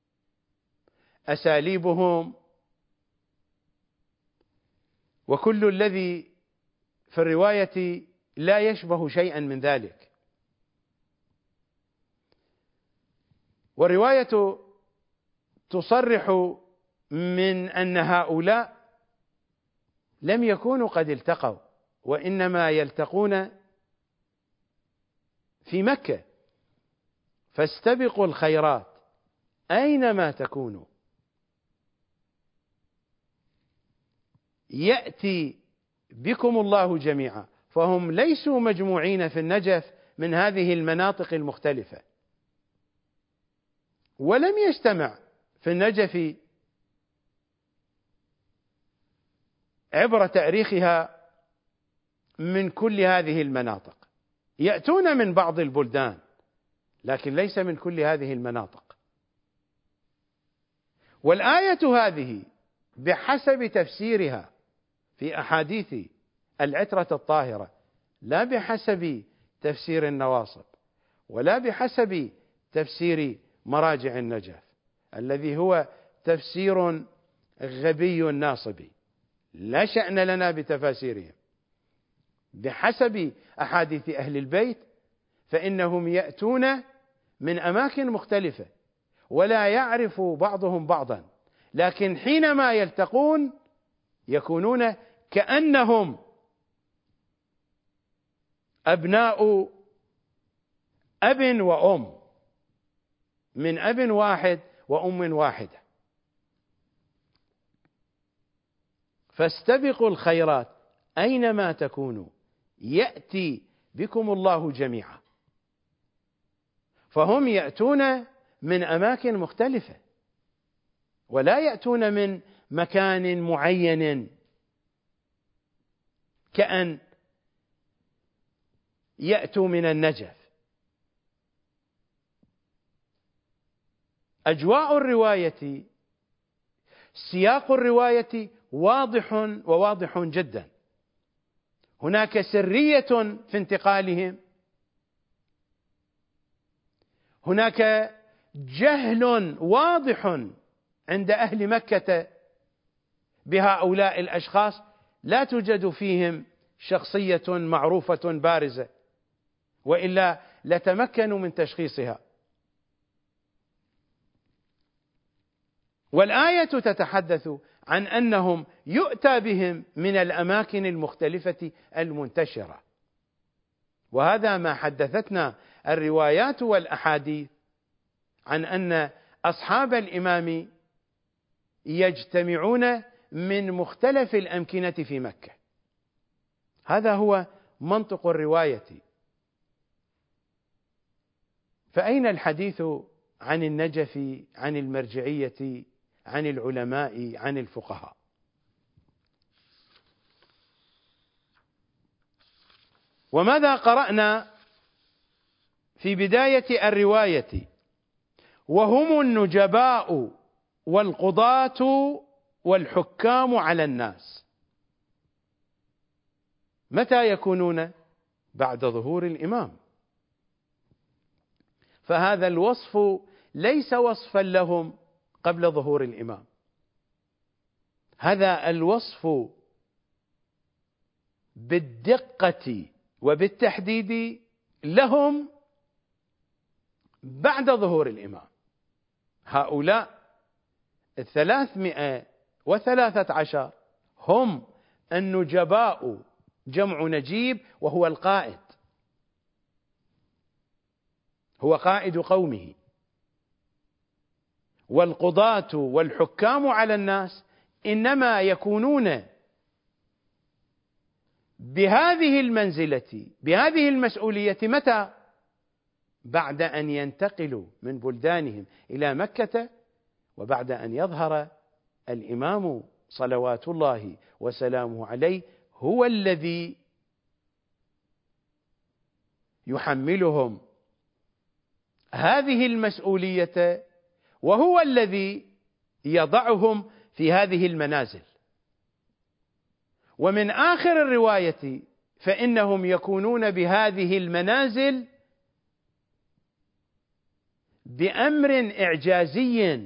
أساليبهم، وكل الذي في الرواية لا يشبه شيئا من ذلك. والرواية تصرح من أن هؤلاء لم يكونوا قد التقوا، وإنما يلتقون في مكة. فاستبقوا الخيرات أينما تكونوا يأتي بكم الله جميعا. فهم ليسوا مجموعين في النجف من هذه المناطق المختلفة، ولم يجتمع في النجف عبر تاريخها من كل هذه المناطق. يأتون من بعض البلدان لكن ليس من كل هذه المناطق. والآية هذه بحسب تفسيرها في أحاديث العترة الطاهرة، لا بحسب تفسير النواصب ولا بحسب تفسير مراجع النجف الذي هو تفسير غبي ناصبي لا شأن لنا بتفاسيرهم. بحسب أحاديث أهل البيت فإنهم يأتون من أماكن مختلفة ولا يعرف بعضهم بعضا، لكن حينما يلتقون يكونون كأنهم أبناء أب وأم، من أب واحد وأم واحدة. فاستبقوا الخيرات أينما تكونوا يأتي بكم الله جميعا. فهم يأتون من أماكن مختلفة ولا يأتون من مكان معين، كأن يأتوا من النجف. أجواء الرواية، سياق الرواية واضح وواضح جدا. هناك سرية في انتقالهم، هناك جهل واضح عند أهل مكة بهؤلاء الأشخاص، لا توجد فيهم شخصية معروفة بارزة، وإلا لتمكنوا من تشخيصها. والآية تتحدث عن أنهم يؤتى بهم من الأماكن المختلفة المنتشرة، وهذا ما حدثتنا الروايات والأحاديث عن أن أصحاب الإمام يجتمعون من مختلف الأمكنة في مكة. هذا هو منطق الرواية. فأين الحديث عن النجف، عن المرجعية، عن العلماء، عن الفقهاء؟ وماذا قرأنا في بداية الرواية؟ وهم النجباء والقضاة والحكام على الناس. متى يكونون؟ بعد ظهور الإمام. فهذا الوصف ليس وصفا لهم قبل ظهور الإمام، هذا الوصف بالدقة وبالتحديد لهم بعد ظهور الإمام. هؤلاء الثلاثمائة وثلاثة عشر هم النجباء، جمع نجيب، وهو القائد، هو قائد قومه. والقضاة والحكام على الناس إنما يكونون بهذه المنزلة، بهذه المسؤولية، متى؟ بعد أن ينتقلوا من بلدانهم إلى مكة، وبعد أن يظهر الإمام صلوات الله وسلامه عليه هو الذي يحملهم هذه المسؤولية، وهو الذي يضعهم في هذه المنازل. ومن آخر الرواية فإنهم يكونون بهذه المنازل بأمر إعجازي،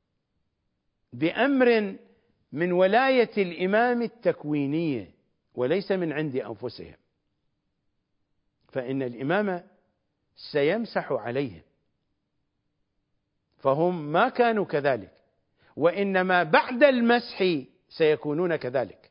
بأمر من ولاية الإمام التكوينية وليس من عند أنفسهم، فإن الإمام سيمسح عليهم، فهم ما كانوا كذلك. وإنما بعد المسح سيكونون كذلك.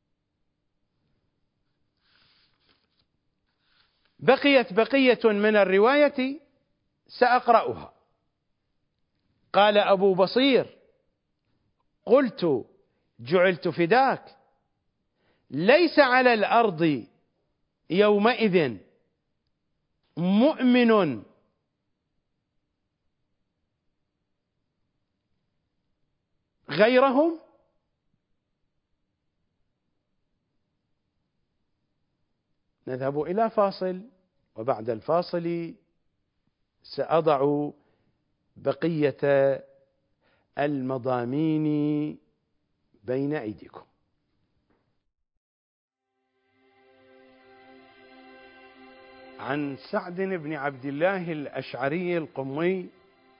بقيت بقية من الرواية سأقرأها. قال أبو بصير: قلت: جعلت فداك، ليس على الأرض يومئذ مؤمن غيرهم. نذهب إلى فاصل، وبعد الفاصل سأضع بقية المضامين بين أيديكم. عن سعد بن عبد الله الأشعري القمي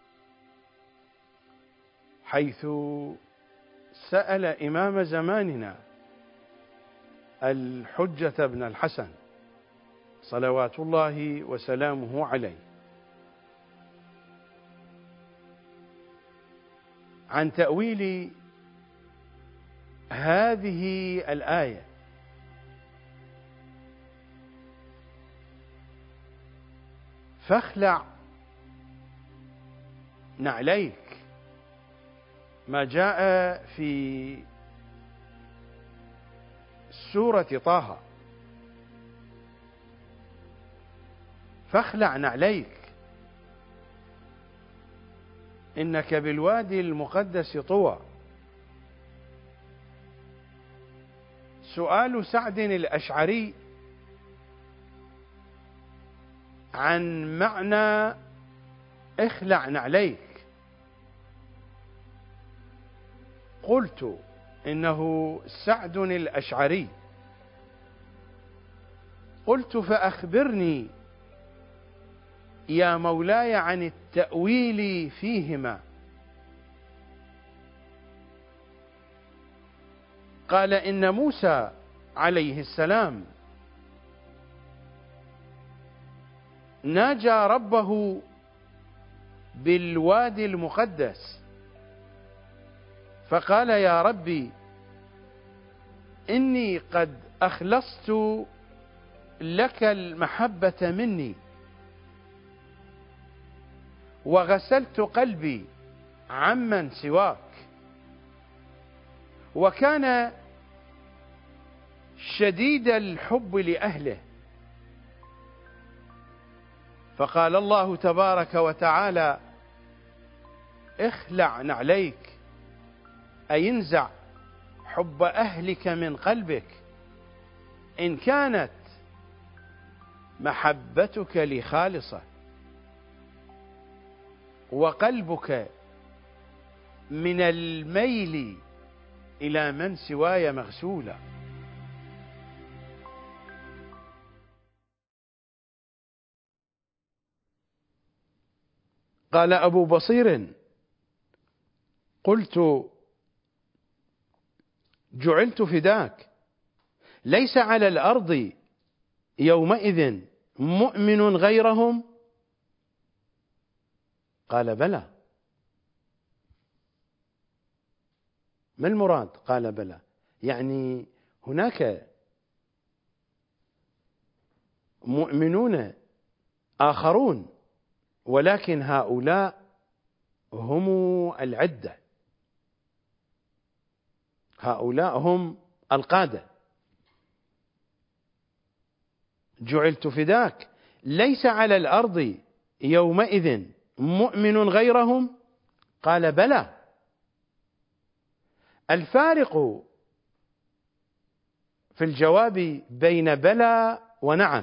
حيث سأل إمام زماننا الحجة بن الحسن صلوات الله وسلامه عليه عن تأويل هذه الآية: فاخلع نعليك، ما جاء في سورة طه: فاخلع نعليك إنك بالوادي المقدس طوى. سؤال سعد الأشعري عن معنى اخلع نعليك. قلت: إنه سعد الأشعري. قلت: فأخبرني يا مولاي عن التأويل فيهما. قال: إن موسى عليه السلام ناجى ربه بالوادي المقدس فقال: يا ربي، إني قد أخلصت لك المحبة مني، وغسلت قلبي عمن سواك. وكان شديد الحب لأهله، فقال الله تبارك وتعالى: اخلع نعليك، أي انزع حب أهلك من قلبك إن كانت محبتك لي خالصة، وقلبك من الميل إلى من سواي مغسولا. قال أبو بصير: قلت: جعلت فداك، ليس على الأرض يومئذ مؤمن غيرهم. قال: بلى. ما المراد؟ قال: بلى، يعني هناك مؤمنون آخرون، ولكن هؤلاء هم العدة، هؤلاء هم القادة. جعلت فداك، ليس على الأرض يومئذ مؤمن غيرهم. قال: بلى. الفارق في الجواب بين بلى ونعم: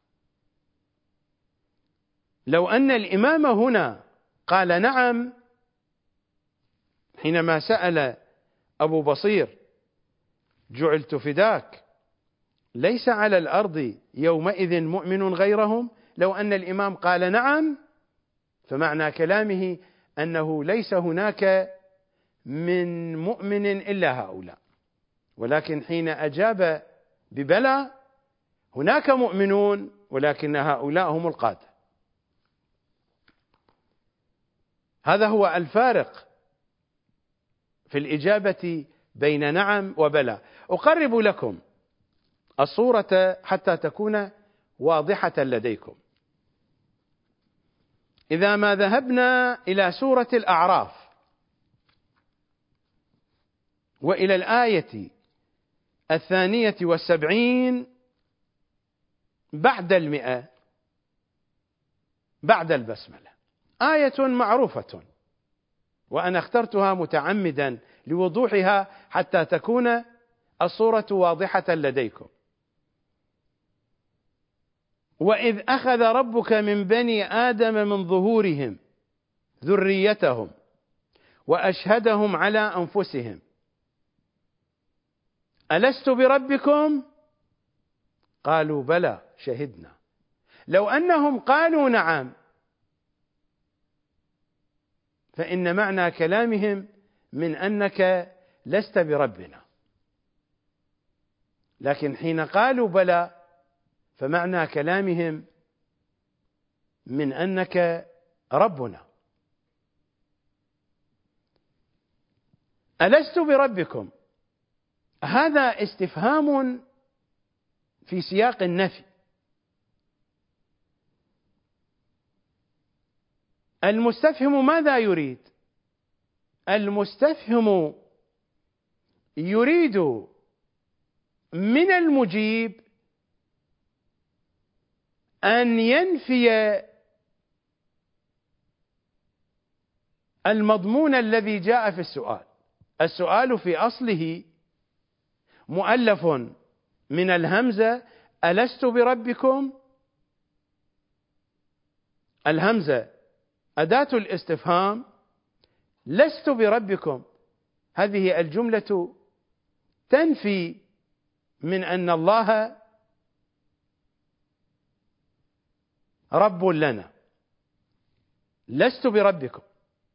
لو أن الإمام هنا قال نعم حينما سأل أبو بصير: جعلت فداك، ليس على الأرض يومئذ مؤمن غيرهم، لو أن الإمام قال نعم فمعنى كلامه أنه ليس هناك من مؤمن إلا هؤلاء، ولكن حين أجاب ببلى هناك مؤمنون ولكن هؤلاء هم القادة. هذا هو الفارق في الإجابة بين نعم وبلى. أقرب لكم الصورة حتى تكون واضحة لديكم. إذا ما ذهبنا إلى سورة الأعراف وإلى الآية الثانية والسبعين بعد المئة بعد البسملة، آية معروفة وأنا اخترتها متعمدا لوضوحها حتى تكون الصورة واضحة لديكم. وإذ أخذ ربك من بني آدم من ظهورهم ذريتهم وأشهدهم على أنفسهم ألست بربكم؟ قالوا بلى شهدنا. لو أنهم قالوا نعم فإن معنى كلامهم من أنك لست بربنا، لكن حين قالوا بلى فمعنى كلامهم من أنك ربنا. ألست بربكم؟ هذا استفهام في سياق النفي. المستفهم ماذا يريد؟ المستفهم يريد من المجيب أن ينفي المضمون الذي جاء في السؤال. السؤال في أصله مؤلف من الهمزة ألست بربكم؟ الهمزة أداة الاستفهام، لست بربكم، هذه الجملة تنفي من أن الله رب لنا. لست بربكم،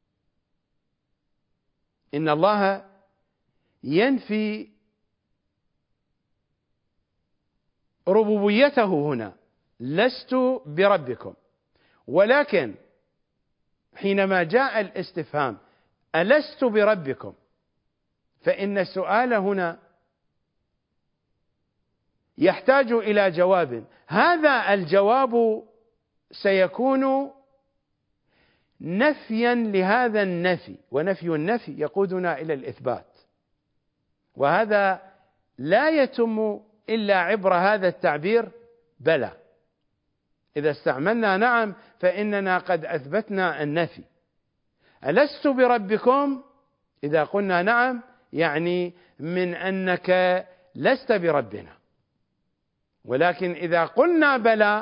إن الله ينفي ربوبيته هنا، لست بربكم. ولكن حينما جاء الاستفهام ألست بربكم فإن السؤال هنا يحتاج إلى جواب. هذا الجواب سيكون نفيا لهذا النفي، ونفي النفي يقودنا إلى الإثبات، وهذا لا يتم إلا عبر هذا التعبير بلى. إذا استعملنا نعم فإننا قد أثبتنا النفي. ألست بربكم؟ إذا قلنا نعم يعني من أنك لست بربنا. ولكن إذا قلنا بلى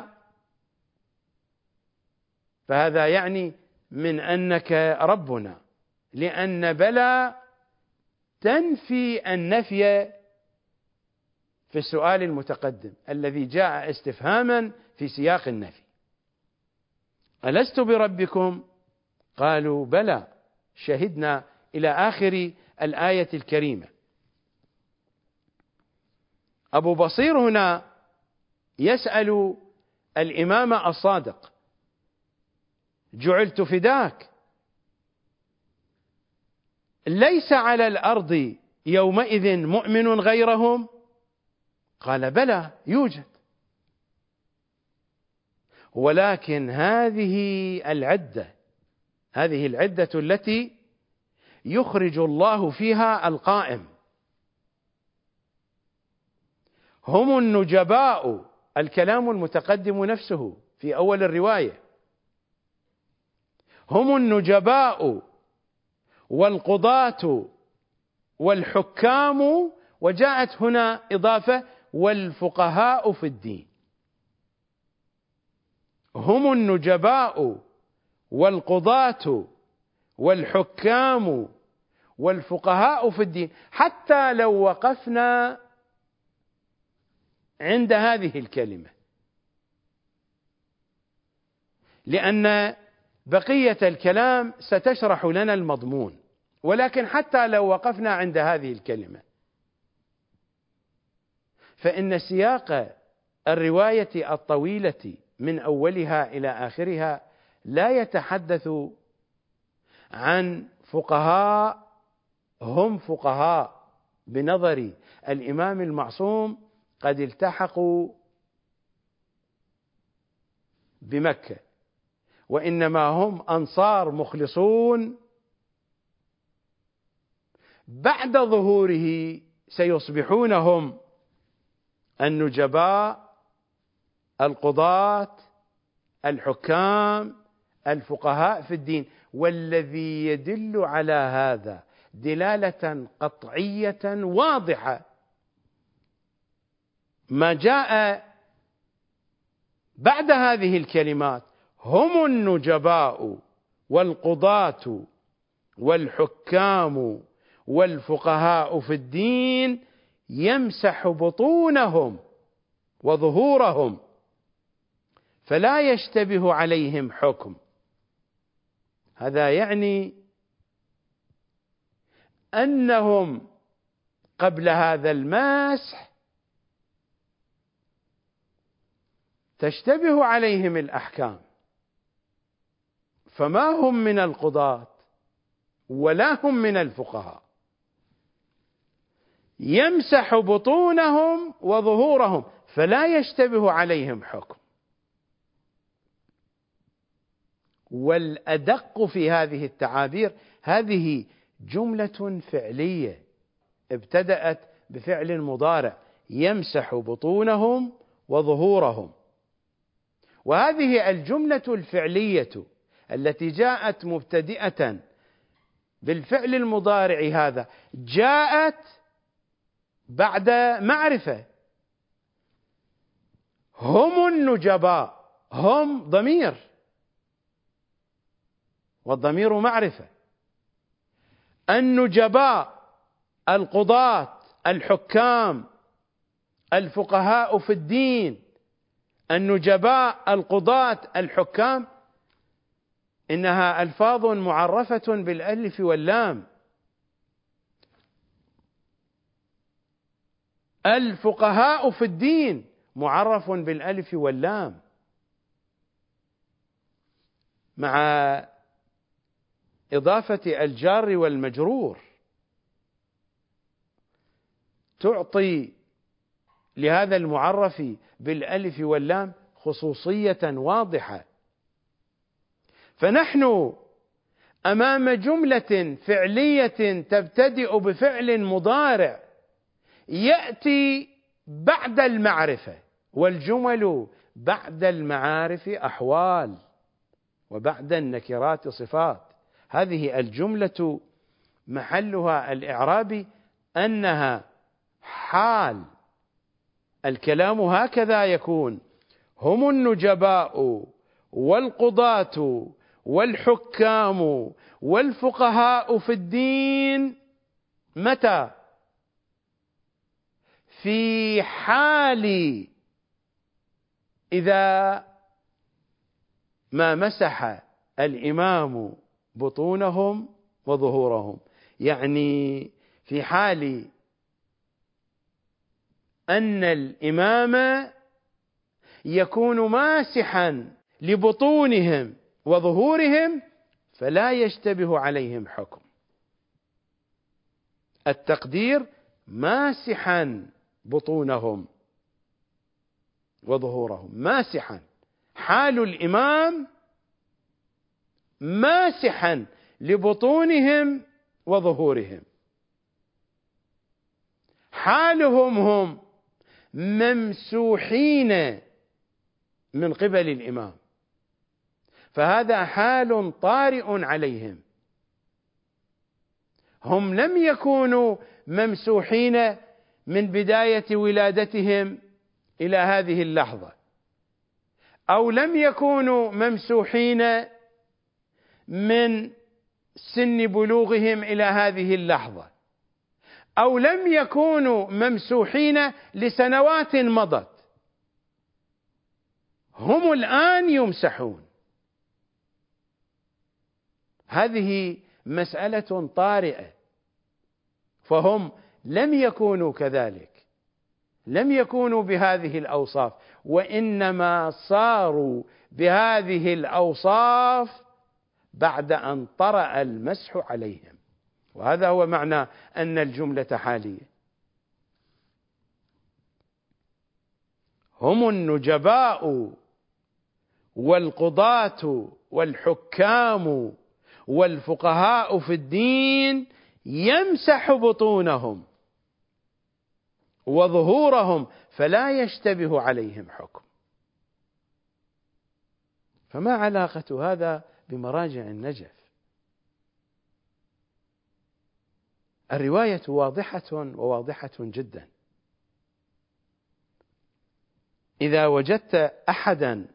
فهذا يعني من أنك ربنا، لأن بلى تنفي النفي في السؤال المتقدم الذي جاء استفهاما في سياق النفي. ألست بربكم؟ قالوا بلى شهدنا، إلى آخر الآية الكريمة. أبو بصير هنا يسأل الإمام الصادق: جعلت فداك، ليس على الأرض يومئذ مؤمن غيرهم؟ قال بلى يوجد، ولكن هذه العدة هذه العدة التي يخرج الله فيها القائم. هم النجباء، الكلام المتقدم نفسه في أول الرواية، هم النجباء والقضاة والحكام، وجاءت هنا إضافة والفقهاء في الدين. هم النجباء والقضاة والحكام والفقهاء في الدين. حتى لو وقفنا عند هذه الكلمة، لأن بقية الكلام ستشرح لنا المضمون، ولكن حتى لو وقفنا عند هذه الكلمة فإن سياق الرواية الطويلة من أولها إلى آخرها لا يتحدث عن فقهاء هم فقهاء بنظر الإمام المعصوم قد التحقوا بمكة، وإنما هم أنصار مخلصون بعد ظهوره سيصبحون هم النجباء القضاة الحكام الفقهاء في الدين. والذي يدل على هذا دلالة قطعية واضحة ما جاء بعد هذه الكلمات: هم النجباء والقضاة والحكام والفقهاء في الدين يمسح بطونهم وظهورهم فلا يشتبه عليهم حكم. هذا يعني أنهم قبل هذا المسح تشتبه عليهم الأحكام، فما هم من القضاة ولا هم من الفقهاء. يمسح بطونهم وظهورهم فلا يشتبه عليهم حكم. والأدق في هذه التعابير هذه جملة فعلية ابتدأت بفعل مضارع: يمسح بطونهم وظهورهم. وهذه الجملة الفعلية التي جاءت مبتدئة بالفعل المضارع هذا جاءت بعد معرفة. هم النجباء، هم ضمير والضمير معرفة. النجباء القضاة الحكام الفقهاء في الدين. النجباء القضاة الحكام إنها ألفاظ معرفة بالألف واللام. الفقهاء في الدين معرف بالألف واللام مع إضافة الجار والمجرور تعطي لهذا المعرف بالألف واللام خصوصية واضحة. فنحن أمام جملة فعلية تبتدئ بفعل مضارع يأتي بعد المعرفة، والجمل بعد المعارف أحوال وبعد النكرات صفات. هذه الجملة محلها الإعرابي أنها حال. الكلام هكذا يكون: هم النجباء والقضاة والحكام والفقهاء في الدين. متى؟ في حال إذا ما مسح الإمام بطونهم وظهورهم، يعني في حال أن الإمام يكون ماسحا لبطونهم وظهورهم فلا يشتبه عليهم حكم. التقدير: ماسحا بطونهم وظهورهم. ماسحا، حال الإمام ماسحا لبطونهم وظهورهم. حالهم هم ممسوحين من قبل الإمام، فهذا حال طارئ عليهم. هم لم يكونوا ممسوحين من بداية ولادتهم إلى هذه اللحظة، أو لم يكونوا ممسوحين من سن بلوغهم إلى هذه اللحظة، أو لم يكونوا ممسوحين لسنوات مضت. هم الآن يمسحون. هذه مسألة طارئة، فهم لم يكونوا كذلك، لم يكونوا بهذه الأوصاف، وإنما صاروا بهذه الأوصاف بعد أن طرأ المسح عليهم. وهذا هو معنى أن الجملة حالية. هم النجباء والقضاة والحكام والفقهاء في الدين يمسح بطونهم وظهورهم فلا يشتبه عليهم حكم. فما علاقة هذا بمراجع النجف؟ الرواية واضحة وواضحة جدا. إذا وجدت أحدا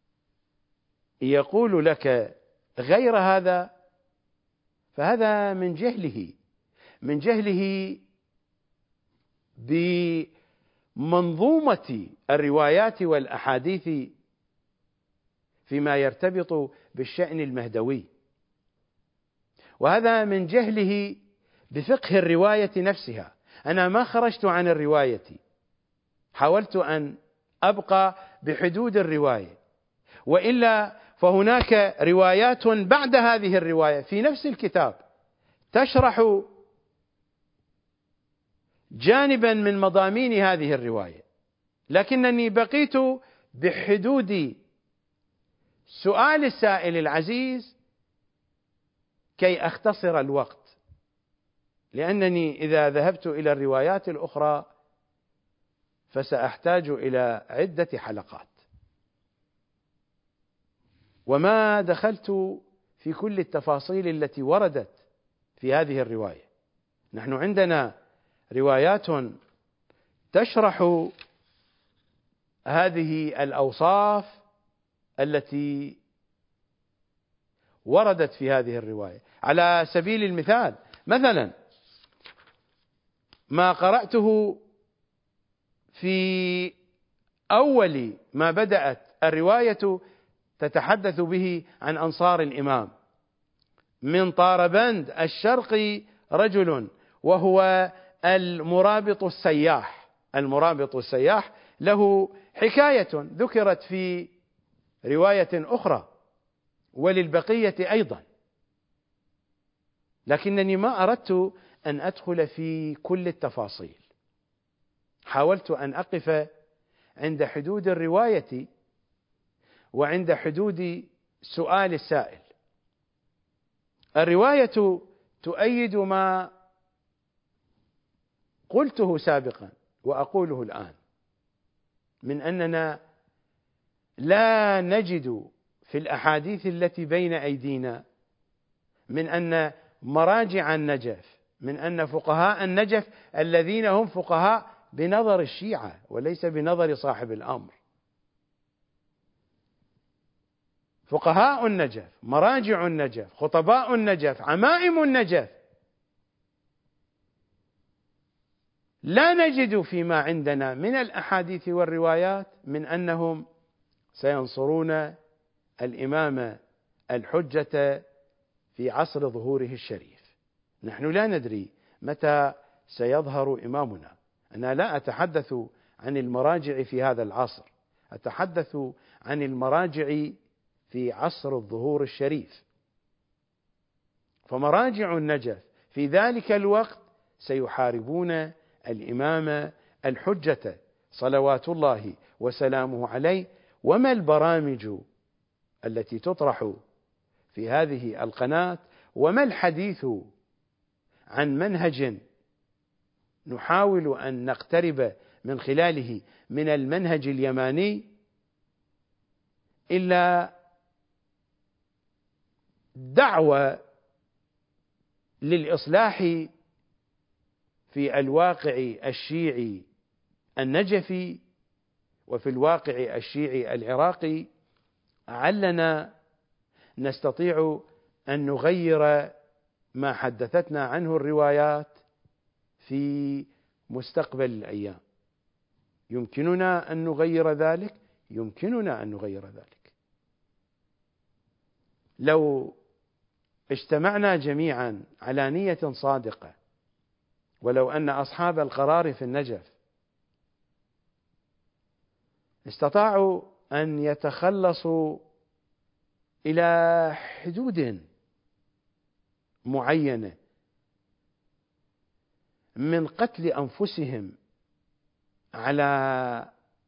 يقول لك غير هذا فهذا من جهله من جهله بمنظومة الروايات والأحاديث فيما يرتبط بالشأن المهدوي، وهذا من جهله بفقه الرواية نفسها. أنا ما خرجت عن الرواية، حاولت أن أبقى بحدود الرواية، وإلا فهناك روايات بعد هذه الرواية في نفس الكتاب تشرح جانبا من مضامين هذه الرواية، لكنني بقيت بحدود سؤال السائل العزيز كي أختصر الوقت، لأنني إذا ذهبت إلى الروايات الأخرى فسأحتاج إلى عدة حلقات، وما دخلت في كل التفاصيل التي وردت في هذه الرواية. نحن عندنا روايات تشرح هذه الأوصاف التي وردت في هذه الرواية. على سبيل المثال، مثلا ما قرأته في أول ما بدأت الرواية تتحدث به عن أنصار الإمام: من طاربند الشرقي رجل وهو المرابط السياح. المرابط السياح له حكاية ذكرت في رواية أخرى وللبقية أيضا، لكنني ما أردت أن أدخل في كل التفاصيل، حاولت أن أقف عند حدود الرواية وعند حدود سؤال السائل. الرواية تؤيد ما قلته سابقا وأقوله الآن، من أننا لا نجد في الأحاديث التي بين أيدينا من أن مراجع النجف، من أن فقهاء النجف الذين هم فقهاء بنظر الشيعة وليس بنظر صاحب الأمر، فقهاء النجف، مراجع النجف، خطباء النجف، عمائم النجف، لا نجد فيما عندنا من الأحاديث والروايات من أنهم سينصرون الإمام الحجة في عصر ظهوره الشريف. نحن لا ندري متى سيظهر إمامنا. أنا لا أتحدث عن المراجع في هذا العصر، أتحدث عن المراجع في عصر الظهور الشريف. فمراجع النجف في ذلك الوقت سيحاربون الإمام الحجة صلوات الله وسلامه عليه. وما البرامج التي تطرح في هذه القناة، وما الحديث عن منهج نحاول أن نقترب من خلاله من المنهج اليماني إلا دعوة للإصلاح في الواقع الشيعي النجفي وفي الواقع الشيعي العراقي، علنا نستطيع أن نغير ما حدثتنا عنه الروايات في مستقبل الأيام. يمكننا أن نغير ذلك، يمكننا أن نغير ذلك لو اجتمعنا جميعا على نية صادقة، ولو أن أصحاب القرار في النجف استطاعوا أن يتخلصوا إلى حدود معينة من قتل أنفسهم على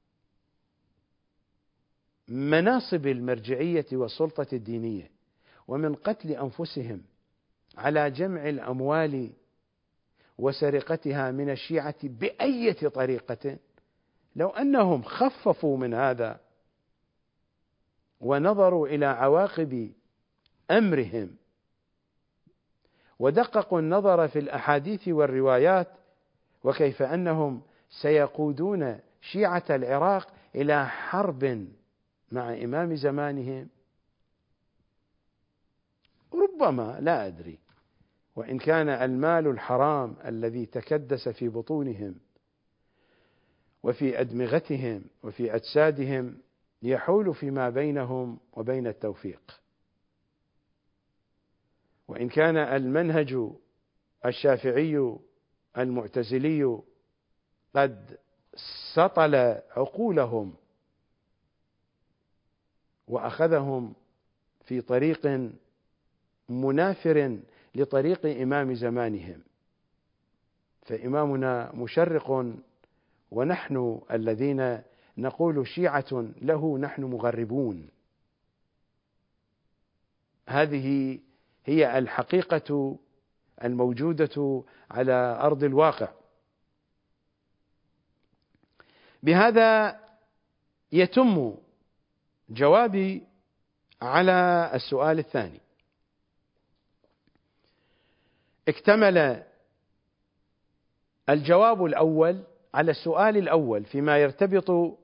مناصب المرجعية والسلطة الدينية، ومن قتل أنفسهم على جمع الأموال وسرقتها من الشيعة بأية طريقة، لو أنهم خففوا من هذا ونظروا إلى عواقب أمرهم ودققوا النظر في الأحاديث والروايات، وكيف أنهم سيقودون شيعة العراق إلى حرب مع إمام زمانهم، ربما، لا أدري، وإن كان المال الحرام الذي تكدس في بطونهم وفي أدمغتهم وفي أجسادهم يحول فيما بينهم وبين التوفيق، وإن كان المنهج الشافعي المعتزلي قد سطل عقولهم وأخذهم في طريق منافر لطريق إمام زمانهم، فإمامنا مشرق ونحن الذين نقول شيعة له نحن مغربون. هذه هي الحقيقة الموجودة على أرض الواقع. بهذا يتم جوابي على السؤال الثاني. اكتمل الجواب الأول على السؤال الأول فيما يرتبط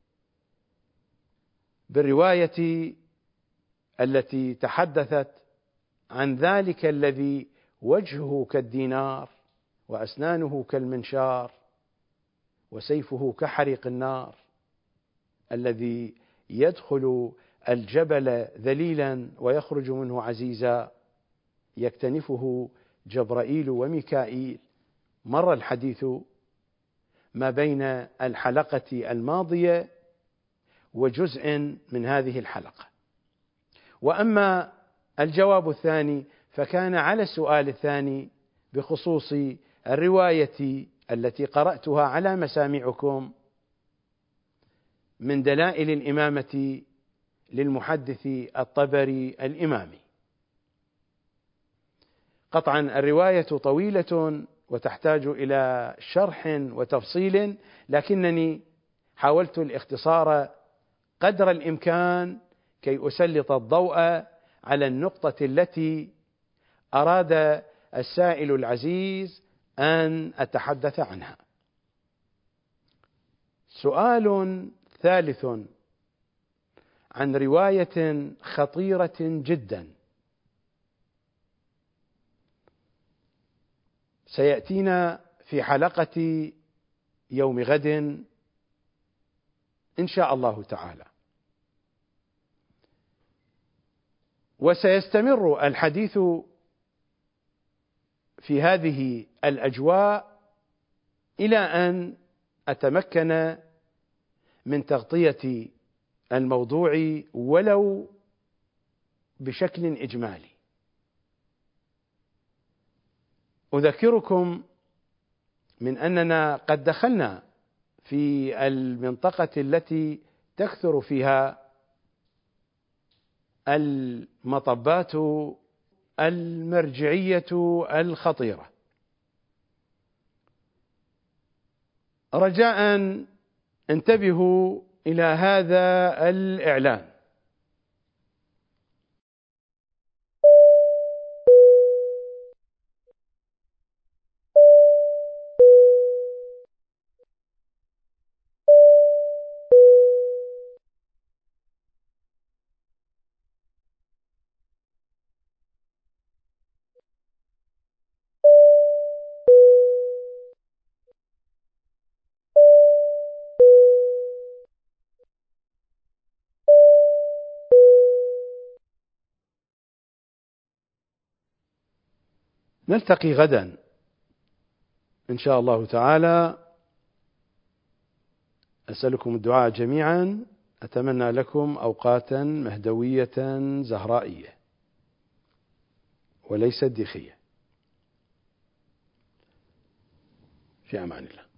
بالرواية التي تحدثت عن ذلك الذي وجهه كالدينار وأسنانه كالمنشار وسيفه كحريق النار، الذي يدخل الجبل ذليلا ويخرج منه عزيزا، يكتنفه جبرائيل وميكائيل. مر الحديث ما بين الحلقة الماضية وجزء من هذه الحلقة. وأما الجواب الثاني فكان على السؤال الثاني بخصوص الرواية التي قرأتها على مسامعكم من دلائل الإمامة للمحدث الطبري الإمامي. قطعا الرواية طويلة وتحتاج إلى شرح وتفصيل، لكنني حاولت الاختصار قدر الإمكان كي أسلط الضوء على النقطة التي أراد السائل العزيز أن أتحدث عنها. سؤال ثالث عن رواية خطيرة جدا سيأتينا في حلقة يوم غد إن شاء الله تعالى، وسيستمر الحديث في هذه الأجواء إلى أن أتمكن من تغطية الموضوع ولو بشكل إجمالي. أذكركم من أننا قد دخلنا في المنطقة التي تكثر فيها المطبات المرجعية الخطيرة. رجاء انتبهوا إلى هذا الإعلان. نلتقي غدا إن شاء الله تعالى. أسألكم الدعاء جميعا، أتمنى لكم أوقاتا مهدوية زهرائية وليست ديخية. في أمان الله.